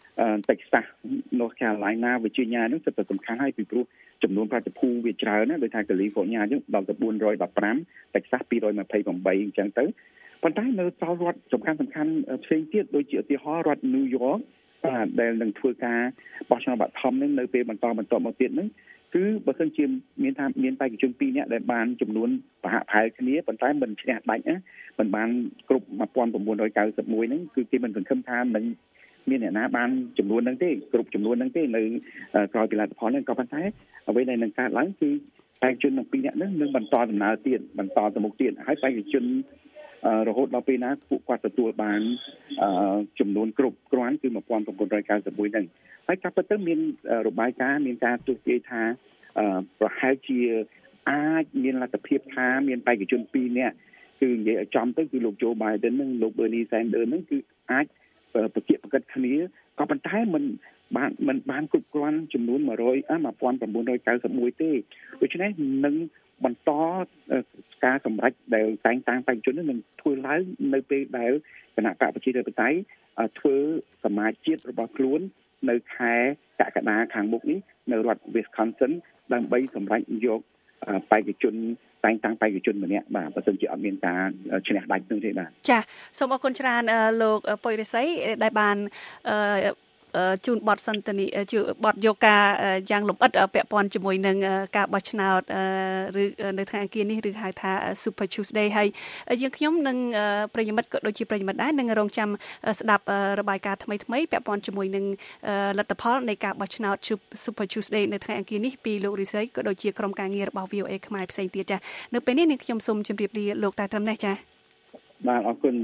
Texas North Carolina Virginia ហ្នឹងសិតតែសំខាន់ហើយពីព្រោះចំនួនប្រជាភូមិវាច្រើនណាដូចថា California យើងដល់ទៅbốn trăm mười lăm Texas two hundred twenty-eightអញ្ចឹងទៅប៉ុន្តែនៅសល់រដ្ឋសំខាន់សំខាន់ផ្សេងទៀតដូចជាឧទាហរណ៍រដ្ឋ New York បាទដែលនឹងធ្វើការបោះឆ្នោតបឋមនឹងនៅពេលបន្តបន្តមកទៀតហ្នឹងគឺបើសិនជាមានថាមានបេក្ខជនពីរនាក់ដែលបានចំនួនប្រហាក់ប្រហែលគ្នាប៉ុន្តែមិនឈ្នះដាច់ណាមិនបានគ្រប់nineteen ninety-oneហ្នឹងគឺគេមិនសង្ឃឹមថានឹងមានអ្នកណាបានចំនួនហ្នឹងទេគ្រប់ចំនួនហ្នឹងទេនៅក្រោយពីលទ្ធផលហ្នឹងក៏ប៉ុន្តែអ្វីដែលនឹងកើតឡើងគឺបេក្ខជនទាំងពីរនាក់ហ្នឹងនឹងបន្តដំណើរទៀតបន្តទៅមុខទៀតហើយបេក្ខជនរហូតដល់ពេលណាពួកគាត់ទទួលបានចំនួនគ្រប់គ្រាន់គឺnineteen ninety-oneហ្នឹងហើយការពិតទៅមានរបាយការណ៍មានការទស្សន៍ទាយថាប្រហែលជាអាចមានលទ្ធភាពថាមានបេក្ខជនពីរនាក់គឺនិយាយឲ្យចំទៅគឺលោក Joe Biden និងលោក Bernie Sanders ហ្នឹងគឺអាចប្រកៀកប្រកិតគ្នាក៏ប៉ុន្តែមិនបានមិនបានគ្រប់គ្រាន់ចំនួនone hundred nineteen ninety-oneទេដូច្នេះនឹងបន្តការសម្រេចដែលតែងតាំងបេក្ខជននឹងធ្វើឡើងនៅពេលដែលគណៈបព្វជិតបតីធ្វើសមាជជាតិរបស់ខ្លួននៅខែកក្កដាខាងមុខនេះនៅរដ្ឋ Wisconsin ដើម្បីសម្រេចយកបេក្ខជនតែងតាំងបេក្ខជនម្នាក់បាទបើសិនជាអត់មានការឈ្នះដាច់នោះទេបាទចាសូមអរគុណច្រើនលោកពុយរិស័យដែលបានជូនបទសន្ទនាជូនបទយកការយ៉ាងលម្អិតពាក់ព័ន្ធជាមួយនឹងការបោះឆ្នោតឬនៅថ្ងៃអង្គារនេះឬហៅថា Super Tuesday ហើយយើងខ្ញុំនឹងប្រិយមិត្តក៏ដូចជាប្រិយមិត្តដែរនឹងរងចាំស្ដាប់របាយការណ៍ថ្មីថ្មីពាក់ព័ន្ធជាមួយនឹងលទ្ធផលនៃការបោះឆ្នោត Super Tuesday នៅថ្ងៃអង្គារនេះពីលោករិស័យក៏ដូចជាក្រុមការងាររបស់ V O A ខ្មែរផ្សេងទៀតចានៅពេលនេះនាងខ្ញុំសូមជម្រាបលាលោកតែត្រឹមនេះចាបាទអរគុណ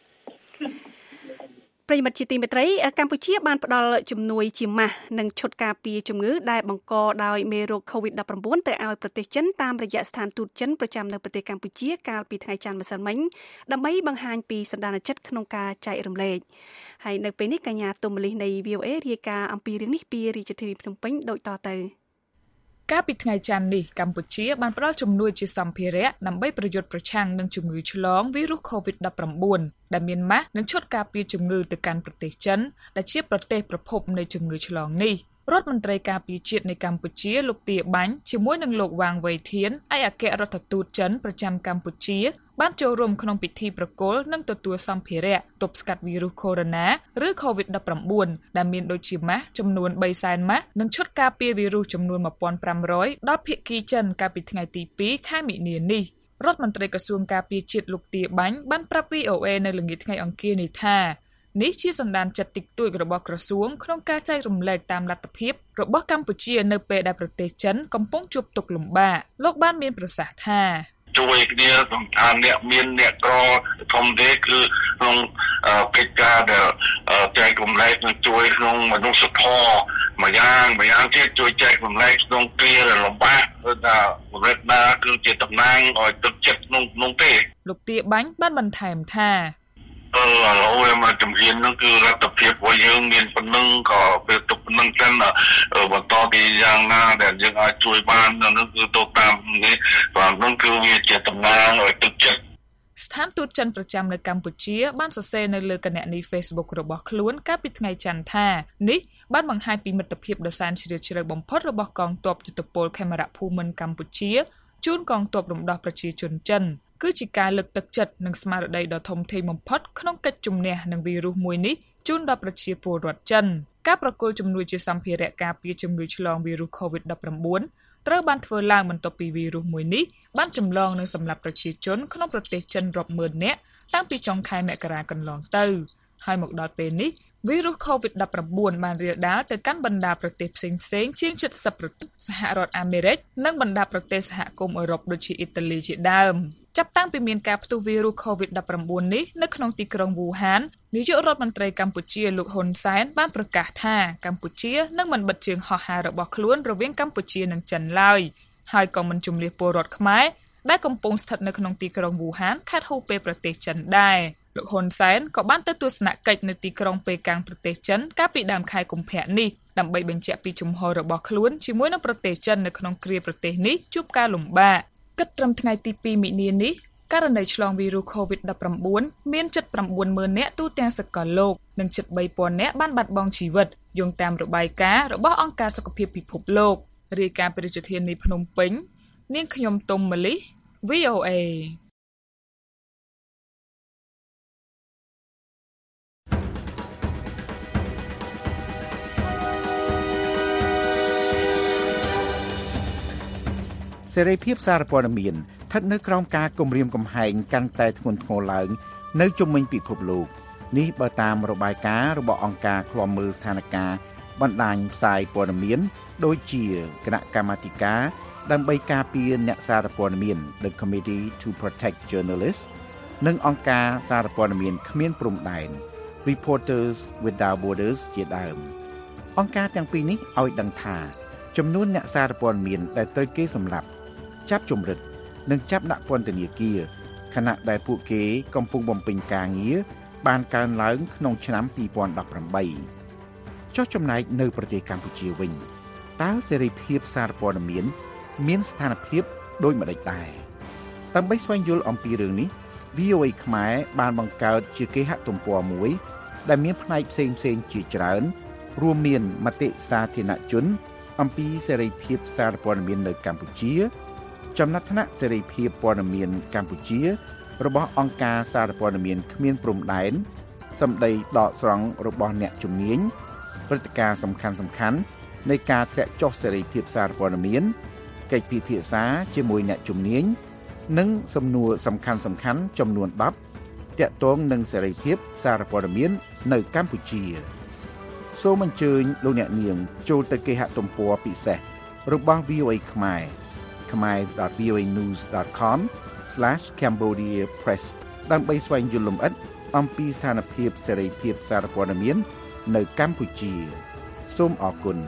ប្រិយមិត្តជាទីមេត្រីកម្ពុជាបានផ្ដល់ជំនួយជាម៉ាស់និងឈុតការពារជំងឺដែលបង្កដោយមេរោគ COVID nineteen ទៅឲ្យប្រទេសចិនតាមរយៈស្ថានទូតចិនប្រចាំនៅប្រទេសកម្ពុជាកាលពីថ្ងៃច័ន្ទម្សិលមិញដើម្បីបង្ហាញពីសន្តានចិត្តក្នុងការចែករំលែកហើយនៅពេលនេះកញ្ញាទុំមលីនៃ V O A រាយការណ៍អំពីរឿងនេះពីរាជធានីភ្នំពេញដូចតទៅកាលពីថ្ងៃច័ន្ទនេះកម្ពុជាបានផ្ដល់ជំនួយជាសម្ភារៈដើម្បីប្រយុទ្ធប្រឆាំងនឹងជំងឺឆ្លងវីរុស COVID nineteen ដែលមានម៉ាស់និងឈុតការពារជំងឺទៅកាន់ប្រទេសចិនដែលជាប្រទេសប្រភពនៃជំងឺឆ្លងនេះរដ្ឋមន្ត្រីការពារជាតិនៃកម្ពុជាលោកទាបាញ់ជាមួយនឹងលោកវ៉ាងវ៉ៃធានឯកអគ្គរដ្ឋទូតចិនប្រចាំកម្ពុជាបានចូលរួមក្នុងពិធីប្រគល់និងទទួលសម្ភារៈទប់ស្កាត់វីរុសកូវីដ -ឬ COVID nineteen ដែលមានដូចជាម៉ាស់ចំនួនthreeសែនម៉ាស់និងឈុតការពារវីរុសចំនួនfifteen hundredដល់ភាគីចិនកាលពីថ្ងៃទីtwoខែមិនិនានេះរដ្ឋមន្ត្រីក្រសួងការពារជាតិលោកទាបាញ់បានប្រាប់ V O A នៅល្ងាចថ្ងៃអង្គារនេះថានេះជាសន្តានចិត្តតិចតួចរបស់ក្រសួងក្នុងការចែករំលែកតាមលទ្ធភាពរបស់កម្ពុជានៅពេលដែលប្រទេសចិនកំពុងជួបទុក្ខលំបាកលោកបានមានប្រសាសន៍ថាជួយគ្នាសំខាន់អ្នកមានអ្នកក្រធំទេគឺក្នុងកិច្ចការដែលចែករំលែកនឹងជួយក្នុងមនុស្សធម៌មួយយ៉ាងមួយយ៉ាងទៀតជួយចែករំលែកក្នុងគ្រាដែលលំបាកគឺថាវិរិទ្ធណាគឺជាតំណាងឲ្យទឹកចិត្តក្នុងក្នុងទេលោកទាបាញ់បានបន្ថែមថាអឺឥឡូវមកជំហានហ្នឹងគឺរដ្ឋភាពរបស់យើងមានប៉ុណ្ណឹងក៏ពេលទុកប៉ុណ្ណឹងចឹងបន្តពីយ៉ាងណាដែលយើងអាចជួយបានហ្នឹងគឺទៅតាមនេះបាទហ្នឹងគឺវាជាតំណាងឲ្យទឹកចិត្តស្ថានទូតចិនប្រចាំនៅកម្ពុជាបានសរសេរនៅលើគណនី Facebook របស់ខ្លួនកាលពីថ្ងៃច័ន្ទថានេះបានបង្ហាញពីមិត្តភាពដ៏សែនជ្រាលជ្រៅបំផុតរបស់កងទ័ពយុទ្ធពលខេមរៈភូមិន្ទកម្ពុជាជូនកងទ័ពរំដោះប្រជាជនចិនគឺជាការលើកទឹកចិត្តនិងស្មារតីដ៏ធំធេងបំផុតក្នុងកិច្ចជំនះនឹងវីរុសមួយនេះជូនដល់ប្រជាពលរដ្ឋចិនការប្រគល់ជំនួយជាសម្ភារៈការពារជំងឺឆ្លងវីរុស COVID nineteen ត្រូវបានធ្វើឡើងបន្ទាប់ពីវីរុសមួយនេះបានចម្លងនិងសម្លាប់ប្រជាជនក្នុងប្រទេសចិនរាប់ម៉ឺននាក់តាំងពីចុងខែមករាកន្លងទៅហើយមកដល់ពេលនេះវីរុស កូវីដ ដប់ប្រាំបួន បានរាលដាលទៅកាន់បណ្ដាប្រទេសផ្សេងៗជាងជិតសិបប្រទេសសហរដ្ឋអាមេរិកនិងបណ្ដាប្រទេសសហគមន៍អឺរ៉ុបដូចជាអ៊ីតាលីជាដើមចាប់តាំងពីមានការផ្ទុះវីរុស កូវីដ ដប់ប្រាំបួន នេះនៅក្នុងទីក្រុងវូហាននាយករដ្ឋមន្ត្រីកម្ពុជាលោកហ៊ុនសែនបានប្រកាសថាកម្ពុជានឹងមិនបិទជើងហោះហើររបស់ខ្លួនរវាងកម្ពុជានិងចិនឡើយហើយក៏មិនជំលះពលរដ្ឋខ្មែរដែលកំពុងស្ថិតនៅក្នុងទីក្រុងវូហានខេត្តហូប៉េប្រទេសចិនដែរលោកហ៊ុនសែនក៏បានទៅទស្សនកិច្ចនៅទីក្រុងប៉េកាំងប្រទេសចិនកាលពីដើមខែកុម្ភៈនេះដើម្បីបញ្ជាក់ពីជំហររបស់ខ្លួនជាមួយនឹងប្រទេសចិននៅក្នុងគ្រាប្រទេសនេះជួបការលំបាកគិតត្រឹមថ្ងៃទីពីរមិនិនានេះករណីឆ្លងវីរុស កូវីដ ដប់ប្រាំបួន មានជិត ប្រាំបួនម៉ឺន នាក់ទូទាំងសកលលោកនិងជិត បីពាន់ នាក់បានបាត់បង់ជីវិតយោងតាមរបាយការណ៍របស់អង្គការសុខភាពពិភពលោករាយការណ៍ពីរាជធានីភ្នំពេញនាងខ្ញុំទុំម៉ាលី វី អូ เอសេរីភាពសារព័ត៌មានស្ថិតនៅក្រោមការគំរាមកំហែងកាន់តែធ្ងន់ធ្ងរឡើងនៅជុំវិញពិភពលោកនេះបើតាមរបាយការណ៍របស់អង្គការឃ្លាំមើលស្ថានភាពបណ្ដាញផ្សាយព័ត៌មានដូចជាគណៈកម្មាធិការដើម្បីការពារអ្នកសារព័ត៌មាន The Committee to Protect Journalists និងអង្គការសារព័ត៌មានគ្មានព្រំដែន Reporters Without Borders ជាដើមអង្គការទាំងពីរនេះឲ្យដឹងថាចំនួនអ្នកសារព័ត៌មានដែលត្រូវគេសម្លាប់ចាប់ជំរិតនិងចាប់ដាក់ពន្ធនាគារខណៈដែលពួកគេកំពុងបំពេញការងារបានកើនឡើងក្នុងឆ្នាំពីរពាន់ដប់ប្រាំបីចុះចំណែកនៅប្រទេសកម្ពុជាវិញតើសេរីភាពសារព័ត៌មានមានស្ថានភាពដូចម្តេចដែរដើម្បីស្វែងយល់អំពីរឿងនេះ វី អូ เอ ខ្មែរបានបង្កើតជាគេហទំព័រមួយដែលមានផ្នែកផ្សេងៗជាច្រើនរួមមានមតិសាធារណជនអំពីសេរីភាពសារព័ត៌មាននៅកម្ពុជាចំណាត់ថ្នាក់សេរីភាពព័ត៌មានកម្ពុជារបស់អង្គការសារព័ត៌មានគ្មានព្រំដែនសម្ដីដកស្រង់របស់អ្នកជំនាញព្រឹត្តិការណ៍សំខាន់ៗនៃការធ្លាក់ចុះសេរីភាពសារព័ត៌មានកិច្ចពិភាក្សាជាមួយអ្នកជំនាញនិងសំណួរសំខាន់ៗចំនួនដប់ទាក់ទងនឹងសេរីភាពសារព័ត៌មាននៅកម្ពុជាសូមអញ្ជើញលោកអ្នកនាងចូលទៅគេហទំព័រពិសេសរបស់ វី អូ เอ ខ្មែរ khmer dot v o a news dot com slash cambodia press ដើម្បីស្វែងយល់លម្អិតអំពីស្ថានភាពសេរីភាពសារព័ត៌មាននៅកម្ពុជាសូមអរគុណ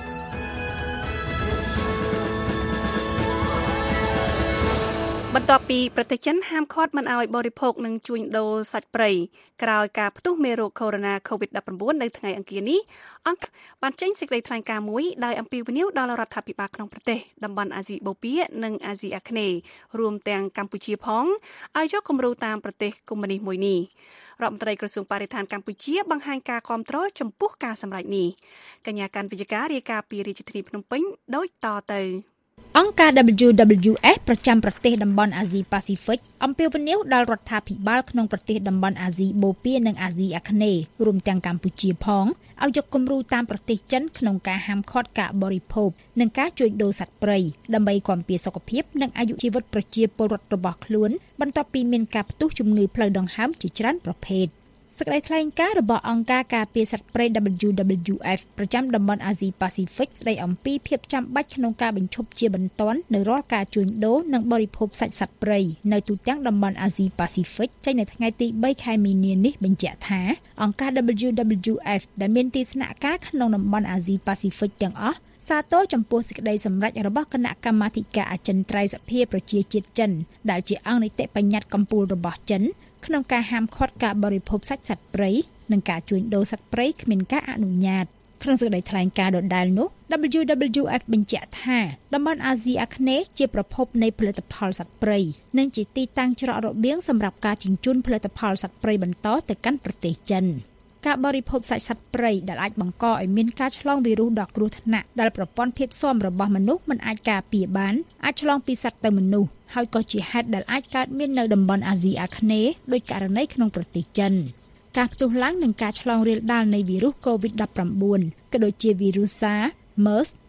បន្ទាប់ពីប្រទេសចិនហាមឃាត់មិនឲ្យបរិភោគនិងជួញដូរសាច់ព្រៃក្រោយការផ្ទុះមេរោគកូវីដ ដប់ប្រាំបួន នៅថ្ងៃអង្គារនេះអង្គបានចេញសេចក្តីថ្លែងការណ៍មួយដោយអំពាវនាវដល់រដ្ឋាភិបាលក្នុងប្រទេសតំបន់អាស៊ីបូព៌ានិងអាស៊ីអាគ្នេយ៍រួមទាំងកម្ពុជាផងឲ្យយកគំរូតាមប្រទេសកុម្មុយនីសមួយនេះរដ្ឋមន្ត្រីក្រសួងបរិស្ថានកម្ពុជាបង្ហាញការគាំទ្រចំពោះការសម្រេចនេះកញ្ញាកាន់វិជ្ជការរាយការណ៍ពីរាជធានីភ្នំពេញដូចតទៅអង្គការ ដបលយូ ដបលយូ អេស ប្រចាំប្រទេសតំបន់អាស៊ីប៉ាស៊ីហ្វិកអំពាវនាវដល់រដ្ឋាភិបាលក្នុងប្រទេសតំបន់អាស៊ីបូព៌ានិងអាស៊ីអាគ្នេយ៍រួមទាំងកម្ពុជាផងឲ្យយកគំរូតាមប្រទេសចិនក្នុងការហាមឃាត់ការបរិភោគនិងការជួញដូរសត្វព្រៃដើម្បីគាំពារសុខភាពនិងអាយុជីវិតប្រជាពលរដ្ឋរបស់ខ្លួនបន្ទាប់ពីមានការផ្ទុះជំងឺផ្លូវដង្ហើមជាច្រើនប្រភេទសេចក្តីថ្លែងការណ៍របស់អង្គការការពារសត្វព្រៃ ដបលយូ ដបលយូ អេស ប្រចាំតំបន់អាស៊ីប៉ាស៊ីហ្វិកស្តីអំពីភាពចាំបាច់ក្នុងការបញ្ឈប់ជាបន្ទាន់នៅរាល់ការជួញដូរនិងបរិភោគសាច់សត្វព្រៃនៅទូទាំងតំបន់អាស៊ីប៉ាស៊ីហ្វិកចេញនៅថ្ងៃទីបីខែមីនានេះបញ្ជាក់ថាអង្គការ ដបលយូ ដបលយូ អេស ដែលមានទីស្នាក់ការក្នុងតំបន់អាស៊ីប៉ាស៊ីហ្វិកទាំងអស់សាទរចំពោះសេចក្តីសម្រេចរបស់គណៈកម្មាធិការអចិន្ត្រៃយ៍សភាប្រជាជាតិចិនដែលជាអង្គនីតិបញ្ញត្តិកំពូលរបស់ចិនក្នុងការហាមឃាត់ការបរិភោគសាច់សត្វព្រៃនិងការជួញដូរសត្វព្រៃគ្មានការអនុញ្ញាតក្នុងសេចក្តីថ្លែងការណ៍ដដែលនោះ ដបលយូ ដបលយូ អេស បញ្ជាក់ថាតំបន់អាស៊ីអាគ្នេយ៍ជាប្រភពនៃផលិតផលសត្វព្រៃនិងជាទីតាំងច្រករបៀងសម្រាប់ការជញ្ជូនផលិតផលសត្វព្រៃបន្តទៅកាន់ប្រទេសចិនការបរិភោគសាច់សត្វព្រៃដែលអាចបង្កឲ្យមានការឆ្លងវីរុសដ៏គ្រោះថ្នាក់ដែលប្រព័ន្ធភាពស៊ាំរបស់មនុស្សមិនអាចការពារបានអាចឆ្លងពីសត្វទៅមនុស្សហើយក៏ជាហេតុដែលអាចកើតមាននៅតំបន់អាស៊ីអាគ្នេយ៍ដោយករណីក្នុងប្រទេសចិនការផ្ទុះឡើងនឹងការឆ្លងរាលដាលនៃវីរុស កូវីដ ដប់ប្រាំបួន ក៏ដូចជាវីរុស SARS, MERS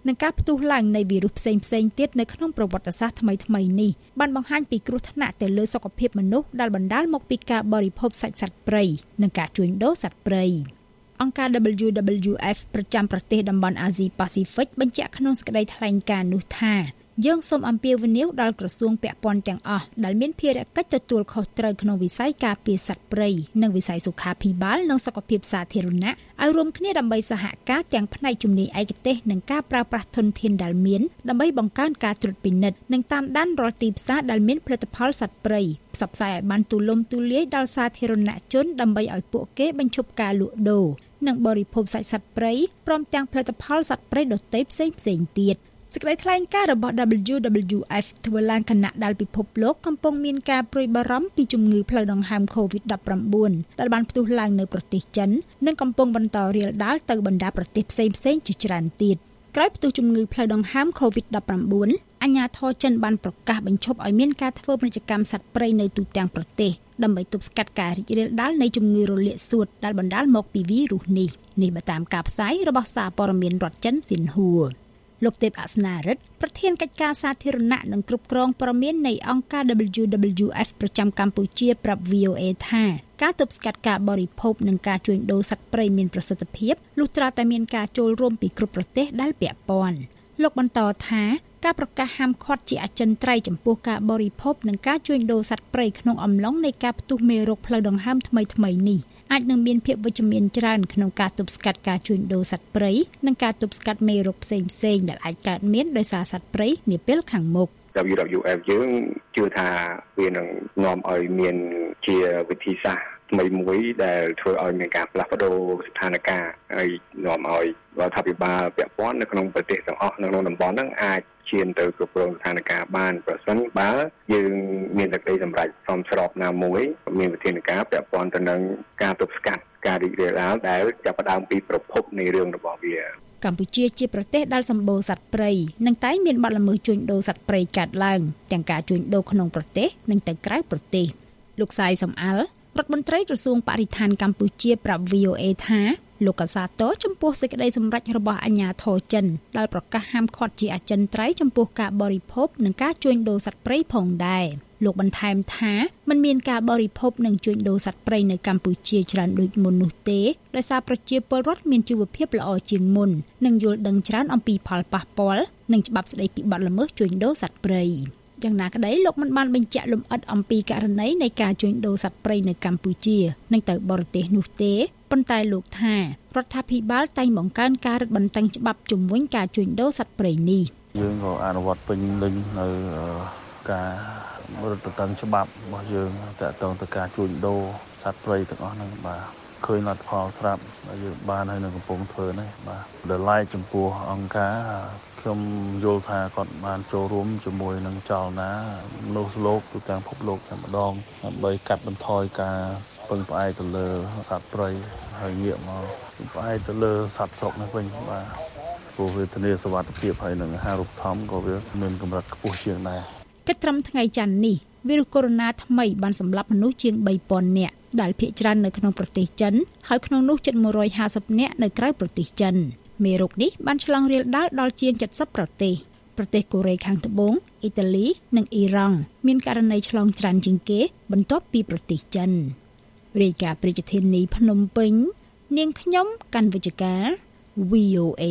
និងការផ្ទុះឡើងនៃវីរុសផ្សេងៗទៀតនៅក្នុងប្រវត្តិសាស្ត្រថ្មីៗនេះបានបង្ហាញពីគ្រោះថ្នាក់ទៅលើសុខភាពមនុស្សដែលបណ្ដាលមកពីការបរិភោគសាច់សត្វព្រៃនិងការជួញដូរសត្វព្រៃអង្គការ ដបលយូ ដបលយូ អេฟ ប្រចាំប្រទេសតំបន់អាស៊ីប៉ាស៊ីហ្វិកបញ្ជាក់ក្នុងសេចក្តីថ្លែងការណ៍នោះថាយើងសូមអំពាវនាវដល់ក្រសួងពាក់ព័ន្ធទាំងអស់ដែលមានភារកិច្ចទទួលខុសត្រូវក្នុងវិស័យការពារសត្វព្រៃនិងវិស័យសុខាភិបាលនិងសុខភាពសាធារណៈឲ្យរួមគ្នាដើម្បីសហការទាំងផ្នែកជំនាញឯកទេសនិងការប្រើប្រាស់ធនធានដែលមានដើម្បីបង្កើនការត្រួតពិនិត្យនិងតាមដានរាល់ទីផ្សារដែលមានផលិតផលសត្វព្រៃផ្សព្វផ្សាយឲ្យបានទូលំទូលាយដល់សាធារណជនដើម្បីឲ្យពួកគេបញ្ឈប់ការលក់ដូរនិងបរិភោគសាច់សត្វព្រៃព្រមទាំងផលិតផលសត្វព្រៃដទៃផ្សេងៗទៀតសេចក្តីថ្លែងការណ៍របស់ ដបលយូ ដបលយូ អេฟ ធ្វើឡើងខណៈដែលពិភពលោកកំពុងមានការព្រួយបារម្ភពីជំងឺផ្លូវដង្ហើម កូវីដ ដប់ប្រាំបួន ដែលបានផ្ទុះឡើងនៅប្រទេសចិននិងកំពុងបន្តរាលដាលទៅបណ្ដាប្រទេសផ្សេងៗជាច្រើនទៀតក្រោយផ្ទុះជំងឺផ្លូវដង្ហើម កូវីដ ដប់ប្រាំបួន អាជ្ញាធរចិនបានប្រកាសបញ្ឈប់ឲ្យមានការធ្វើពាណិជ្ជកម្មសត្វព្រៃនៅទូទាំងប្រទេសដើម្បីទប់ស្កាត់ការរីករាលដាលនៃជំងឺរលាកសួតដែលបណ្ដាលមកពីវីរុសនេះនេះបើតាមការផ្សាយរបស់សារព័ត៌មានរដ្ឋចិនស៊ីនហួរលោកទេពអស្នារិទ្ធប្រធានកិច្ចការសាធារណៈនិងគ្រប់គ្រងព័ត៌មាននៃអង្គការ ដបលយូ ដបលយូ អេฟ ប្រចាំកម្ពុជាប្រាប់ វី អូ អេ ថាការទប់ស្កាត់ការបរិភោគនិងការជួញដូរសត្វព្រៃមានប្រសិទ្ធភាពលុះត្រាតែមានការចូលរួមពីគ្រប់ប្រទេសដែលពាក់ព័ន្ធលោកបន្តថាការប្រកាសហាមឃាត់ជាអចិន្ត្រៃយ៍ចំពោះការបរិភោគនិងការជួញដូរសត្វព្រៃក្នុងអំឡុងនៃការផ្ទុះមេរោគផ្លូវដង្ហើមថ្មីៗនេះអាចនឹងមានភាពវិជ្ជមានច្រើនក្នុងការទប់ស្កាត់ការជួញដូរសត្វព្រៃនិងការទប់ស្កាត់មេរោគផ្សេងៗដែលអាចកើតមានដោយសារសត្វព្រៃនាពេលខាងមុខដបលយូ ដបលយូ អេฟ យើងជឿថាវានឹងនាំឲ្យមានជាវិធីសាស្ត្រថ្មីមួយដែលធ្វើឲ្យមានការផ្លាស់ប្ដូរស្ថានភាពហើយនាំឲ្យរដ្ឋាភិបាលពាក់ព័ន្ធនៅក្នុងប្រទេសទាំងអស់នៅក្នុងតំបន់ហ្នឹងអាចឈានទៅគ្រប់គ្រងស្ថានភាពបានប្រសិនបើយើងមានសេចក្តីសម្រេចសមស្របណាមួយមានវិធានការពាក់ព័ន្ធទៅនឹងការទប់ស្កាត់ការរីករាលដាលដែលចាប់ផ្ដើមពីប្រភពនៃរឿងរបស់វាកម្ពុជាជាប្រទេសដែលសម្បូរសត្វព្រៃនិងតែងមានបទល្មើសជួញដូរសត្វព្រៃកើតឡើងទាំងការជួញដូរក្នុងប្រទេសនិងទៅក្រៅប្រទេសលោកសាយសំអាល់រដ្ឋមន្ត្រីក្រសួងបរិស្ថានកម្ពុជាប្រាប់ វី អូ អេ ថាលោកកសាទរចំពោះសេចក្តីសម្រេចរបស់អាជ្ញាធរចិនដែលប្រកាសហាមឃាត់ជាអចិន្ត្រៃយ៍ចំពោះការបរិភោគនិងការជួញដូរសត្វព្រៃផងដែរលោកបន្ថែមថាមិនមានការបរិភោគនិងជួញដូរសត្វព្រៃនៅកម្ពុជាច្រើនដូចមុននោះទេដោយសារប្រជាពលរដ្ឋមានជីវភាពល្អជាងមុននិងយល់ដឹងច្រើនអំពីផលប៉ះពាល់និងច្បាប់ស្តីពីបទល្មើសជួញដូរសត្វព្រៃយ៉ាងណាក្តីលោកមិនបានបញ្ជាក់លម្អិតអំពីករណីនៃការជួញដូរសត្វព្រៃនៅកម្ពុជានិងទៅបរទេសនោះទេប៉ុន្តែលោកថារដ្ឋាភិបាលតែងបង្កើនការរឹតបន្តឹងច្បាប់ជំវិញការជួញដូរសត្វព្រៃនេះយើងក៏អនុវត្តពេញលេញនៅការរឹតបន្តឹងច្បាប់របស់យើងទាក់ទងទៅការជួញដូរសត្វព្រៃទាំងអស់ហ្នឹងបាទឃើញលទ្ធផលស្រាប់ដែលយើងបានហើយនៅកំពុងធ្វើនេះបាទដែលឡែកចំពោះអង្គការខ្ញុំយល់ថាគាត់បានចូលរួមជាមួយនឹងចលនាមនុស្សលោកទូទាំងពិភពលោកតែម្ដងដើម្បីកាត់បន្ថយការពឹងផ្អែកទៅលើសត្វព្រៃហើយងាកមកពឹងផ្អែកទៅលើសត្វស្រុកនេះវិញបាទព្រោះវាធានាសុវត្ថិភាពហើយនឹងអាហារូបត្ថម្ភក៏វាមានកម្រិតខ្ពស់ជាងដែរគិតត្រឹមថ្ងៃច័ន្ទនេះវីរុសកូវីដ ថ្មីបានសម្លាប់មនុស្សជាង បីពាន់នាក់ដែលភាគច្រើននៅក្នុងប្រទេសចិនហើយក្នុងនោះជិតមួយរយហាសិបនាក់នៅក្រៅប្រទេសចិនមេរោគនេះបានឆ្លងរាលដាលដល់ជាងเจ็ดสิบប្រទេសប្រទេសកូរ៉េខាងត្បូងអ៊ីតាលីនិងអ៊ីរ៉ង់មានករណីឆ្លងច្រើនជាងគេបន្ទាប់ពីប្រទេសចិនរាយការណ៍ប្រជាធានីភ្នំពេញនាងខ្ញុំកាន់វិជ្ជការ វី អូ អេ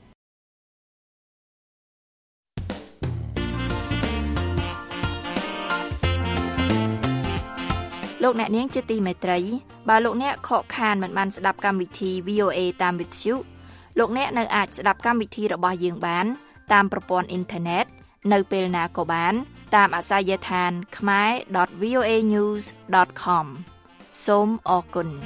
លោកអ្នកនាងជាទីមេត្រីបើលោកអ្នកខកខានមិនបានស្ដាប់កម្មវិធី វី អូ អេ តាមវិទ្យុលោកអ្នកនៅអាចស្ដាប់កម្មវិធីរបស់យើងបានតាមប្រព័ន្ធអ៊ីនធឺណិតនៅពេលណាក៏បានតាមអាសយដ្ឋាន ខមែរ ដត វី អូ អេ ញូស ដត ខម សូមអរគុណ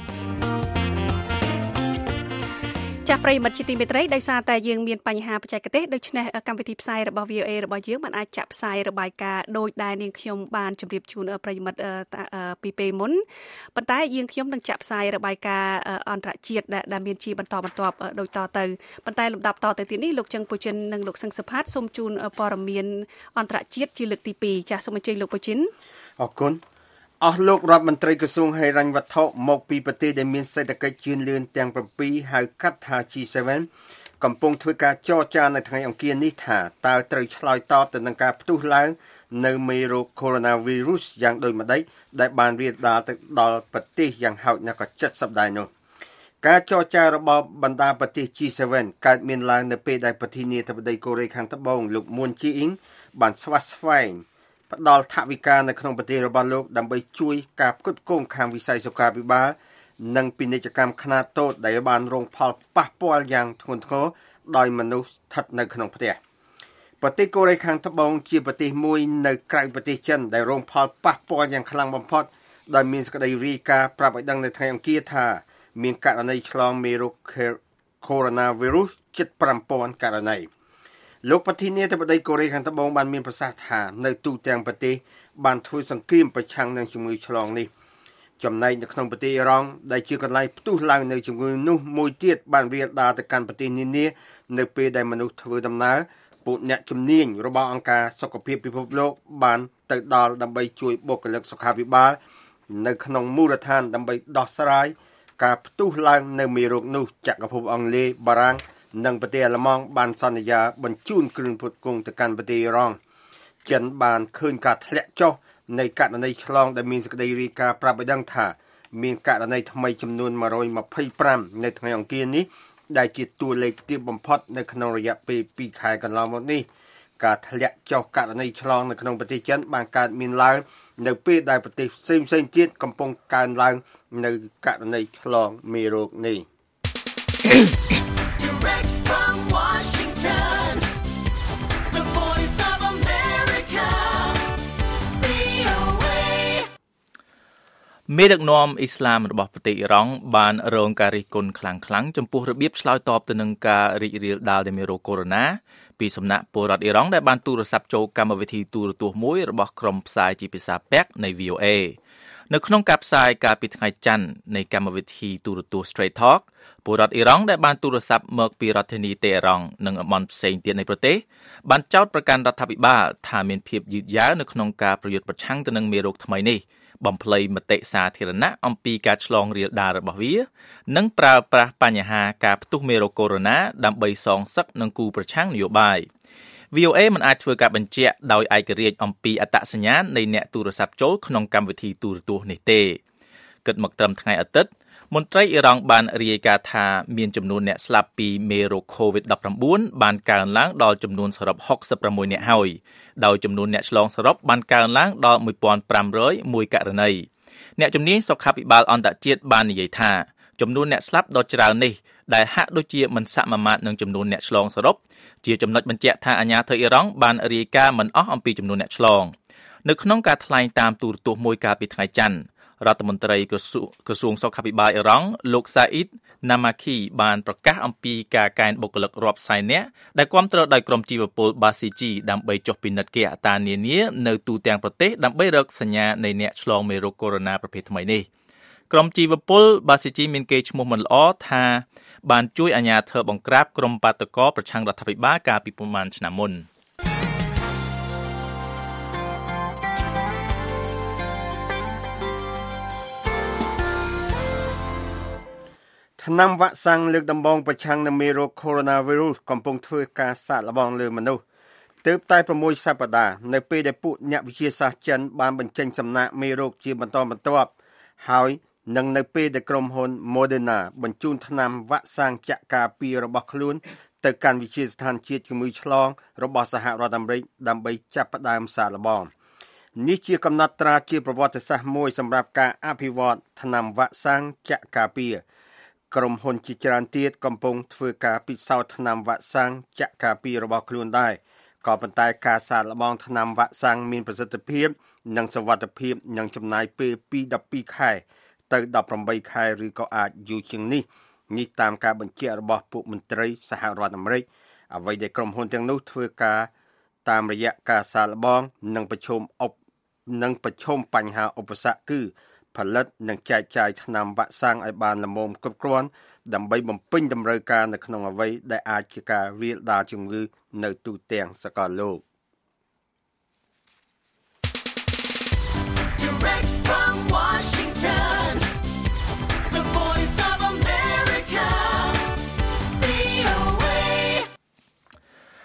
ចាស់ប្រិយមិត្តជាទីមេត្រីដោយសារតែយើងមានបញ្ហាបច្ចេកទេសដូច្នេះកម្មវិធីផ្សាយរបស់ វី អូ អេ របស់យើងមិនអាចចាក់ផ្សាយរបាយការណ៍ដោយដែលនាងខ្ញុំបានជម្រាបជូនប្រិយមិត្តពីពេលមុនប៉ុន្តែយើងខ្ញុំនឹងចាក់ផ្សាយរបាយការណ៍អន្តរជាតិដែលមានជាបន្តបន្ទាប់ដូចតទៅប៉ុន្តែលំដាប់តទៅទៀតនេះលោកចឹងពូចិននិងលោកសឹងសុផាតសូមជូនព័ត៌មានអន្តរជាតិជាលើកទីពីរចាស់សូមអញ្ជើញលោកពូចិនអរគុណអស់លោករដ្ឋមន្ត្រីក្រសួងហិរញ្ញវត្ថុមកពីប្រទេសដែលមានសេដ្ឋកិច្ចជឿនលឿនទាំងsevenហៅកាត់ថា G seven កំពុងធ្វើការចរចានៅថ្ងៃអង្គារនេះថាតើត្រូវឆ្លើយតបទៅនឹងការផ្ទុះឡើងនៅមេរោគ Coronavirus យ៉ាងដូចម្តេចដែលបានរាលដាលទៅដល់ប្រទេសយ៉ាងហោចណាស់ក៏ជិតសប្តាហ៍នោះការចរចារបស់បណ្ដាប្រទេស G សេเว่น កើតមានឡើងនៅពេលដែលប្រធានាធិបតីកូរ៉េខាងត្បូងលោក Moon Jae-in បានស្វាស្វែងផ្ដល់ថវិកានៅក្នុងប្រទេសរបស់លោកដើម្បីជួយការផ្គត់ផ្គង់ខាងវិស័យសុខាភិបាលនិងពាណិជ្ជកម្មខ្នាតតូចដែលបានរងផលប៉ះពាល់យ៉ាងធ្ងន់ធ្ងរដោយមនុស្សស្ថិតនៅក្នុងផ្ទះប្រទេសកូរ៉េខាងត្បូងជាប្រទេសមួយនៅក្រៅប្រទេសចិនដែលរងផលប៉ះពាល់យ៉ាងខ្លាំងបំផុតដោយមានសេចក្តីរាយការណ៍ប្រាប់ឲ្យដឹងនៅថ្ងៃអង្គារថាមានករណីឆ្លងមេរោគ Coronavirus ជិត ប្រាំពាន់ ករណីលោកប្រធានាធិបតីកូរ៉េខាងត្បូងបានមានប្រសាសន៍ថានៅទូទាំងប្រទេសបានធ្វើសង្គ្រាមប្រឆាំងនឹងជំងឺឆ្លងនេះចំណែកនៅក្នុងប្រទេសអ៊ីរ៉ង់ដែលជាកន្លែងផ្ទុះឡើងនៅជំងឺនោះមួយទៀតបានរាលដាលទៅកាន់ប្រទេសនានានៅពេលដែលមនុស្សធ្វើដំណើរពួកអ្នកជំនាញរបស់អង្គការសុខភាពពិភពលោកបានទៅដល់ដើម្បីជួយបុគ្គលិកសុខាភិបាលនៅក្នុងមូលដ្ឋានដើម្បីដោះស្រាយការផ្ទុះឡើងនៅមេរោគនោះចក្រភពអង់គ្លេសបារាំងនិងប្រទេសអាល្លឺម៉ង់បានសន្យាបញ្ជូនគ្រឿងផ្គត់ផ្គង់ទៅកាន់ប្រទេសអ៊ីរ៉ង់ចិនបានឃើញការធ្លាក់ចុះនៃករណីឆ្លងដែលមានសេចក្តីរាយការណ៍ប្រាប់ឲ្យដឹងថាមានករណីថ្មីចំនួនមួយរយម្ភៃប្រាំនៅថ្ងៃអង្គារនេះដែលជាតួលេខទាបបំផុតនៅក្នុងរយៈពេលពីរខែកន្លងមកនេះការធ្លាក់ចុះករណីឆ្លងនៅក្នុងប្រទេសចិនបានកើតមានឡើងនៅពេលដែលប្រទេសផ្សេងៗទៀតកំពុងកើនឡើងនៅករណីឆ្លងមេរោគនេះ Direct from Washington The Voice of America មេដឹកនាំអ៊ីស្លាមរបស់ប្រទេសអ៊ីរ៉ង់បានរងការរិះគន់ខ្លាំងៗចំពោះរបៀបឆ្លើយតបទៅនឹងការរីករាលដាលនៃមេរោគកូវីដ -ពីសំណាក់ពលរដ្ឋអ៊ីរ៉ង់ដែលបានទូរស័ព្ទចូលកម្មវិធីទូរទស្សន៍មួយរបស់ក្រុមផ្សាយជាភាសាប៉ែកនៃ វី អូ អេ នៅក្នុងការផ្សាយកាលពីថ្ងៃច័ន្ទនៃកម្មវិធីទូរទស្សន៍ Straight Talk ពលរដ្ឋអ៊ីរ៉ង់ដែលបានទូរស័ព្ទមកពីរដ្ឋធានីតេហ៍រ៉ង់និងតំបន់ផ្សេងទៀតនៃប្រទេសបានចោទប្រកាន់រដ្ឋាភិបាលថាមានភាពយឺតយ៉ាវនៅក្នុងការប្រយុទ្ធប្រឆាំងទៅនឹងមេរោគថ្មីនេះបំភ្លៃមតិសាធារណៈអំពីការឆ្លងរាលដាលរបស់វានិងប្រើប្រាស់បញ្ហាការផ្ទុះមេរោគកូវីដ -ដើម្បីសងសឹកនឹងគូប្រឆាំងនយោបាយ វី អូ អេ មិនអាចធ្វើការបញ្ជាក់ដោយឯករាជ្យអំពីអត្តសញ្ញាណនៃអ្នកទូរស័ព្ទចូលក្នុងកម្មវិធីទូរទស្សន៍នេះទេគិតមកត្រឹមថ្ងៃអាទិត្យមន្ត្រីអ៊ីរ៉ង់បានរាយការណ៍ថាមានចំនួនអ្នកស្លាប់ពីមេរោគ COVID ដប់ប្រាំបួន បានកើនឡើងដល់ចំនួនសរុបហុកសិបប្រាំមួយនាក់ហើយដោយចំនួនអ្នកឆ្លងសរុបបានកើនឡើងដល់មួយពាន់ប្រាំរយមួយករណីអ្នកជំនាញសុខាភិបាលអន្តរជាតិបាននិយាយថាចំនួនអ្នកស្លាប់ដ៏ច្រើននេះដែលហាក់ដូចជាមិនសមាមាត្រនឹងចំនួនអ្នកឆ្លងសរុបជាចំណុចបញ្ជាក់ថាអាជ្ញាធរអ៊ីរ៉ង់បានរាយការណ៍មិនអស់អំពីចំនួនអ្នកឆ្លងនៅក្នុងការថ្លែងតាមទូរទស្សន៍មួយកាលពីថ្ងៃច័ន្ទរដ្ឋមន្ត្រីក្រសួងក្រសួងសុខាភិបាលអ៊ីរ៉ង់លោកសាអ៊ីតណាម៉ាឃីបានប្រកាសអំពីការកែនបុគ្គលិករាប់សែននាក់ដែលគាំទ្រដោយក្រុមជីវពលបាស៊ីជីដើម្បីចុះពិនិត្យគេហដ្ឋាននានានៅទូទាំងប្រទេសដើម្បីរកសញ្ញានៃអ្នកឆ្លងមេរោគកូវីដ -ប្រភេទថ្មីនេះក្រុមជីវពលបាស៊ីជីមានគេឈ្មោះមិនល្អថាបានជួយអាជ្ញាធរបង្ក្រាបក្រុមបាតុករប្រឆាំងរដ្ឋាភិបាលកាលពីប្រមាណឆ្នាំមុនថ្នាំវ៉ាក់សាំងលើកដំបូងប្រឆាំងនឹងមេរោគ Coronavirus កំពុងធ្វើការសាកល្បងលើមនុស្សទើបតែប្រមួយសប្តាហ៍នៅពេលដែលពួកអ្នកវិទ្យាសាស្ត្រចិនបានបញ្ចេញសំណាកមេរោគជាបន្តបន្ទាប់ហើយនឹងនៅពេលដែលក្រុមហ៊ុន Moderna បញ្ជូនថ្នាំវ៉ាក់សាំងចាក់ការពាររបស់ខ្លួនទៅកាន់វិទ្យាស្ថានជាតិជំងឺឆ្លងរបស់សហរដ្ឋអាមេរិកដើម្បីចាប់ផ្ដើមសាកល្បងនេះជាកំណត់ត្រាជាប្រវត្តិសាស្ត្រមួយសម្រាប់ការអភិវឌ្ឍថ្នាំវ៉ាក់សាំងចាក់ការពារក្រុមហ៊ុនជាច្រើនទៀតកំពុងធ្វើការពិសោធន៍ថ្នាំវ៉ាក់សាំងចាក់ការពាររបស់ខ្លួនដែរក៏ប៉ុន្តែការសាកល្បងថ្នាំវ៉ាក់សាំងមានប្រសិទ្ធភាពនិងសុវត្ថិភាពនឹងចំណាយពេលពីដប់ពីរខែទៅដប់ប្រាំបីខែឬក៏អាចយូរជាងនេះនេះតាមការបញ្ជាក់របស់ពួកមន្ត្រីសហរដ្ឋអាមេរិកអ្វីដែលក្រុមហ៊ុនទាំងនោះធ្វើការតាមរយៈការសាកល្បងនិងប្រឈមអបនិងប្រឈមបញ្ហាឧបសគ្គគឺផលិតនិងចែកចាយថ្នាំវ៉ាក់សាំងឲ្យបានល្មមគ្រប់គ្រាន់ដើម្បីបំពេញតម្រូវការនៅក្នុងអ្វីដែលអាចជាការរាលដាលជំងឺនៅទូទាំងសកលលោក Direct from Washington The Voice of America វី អូ អេ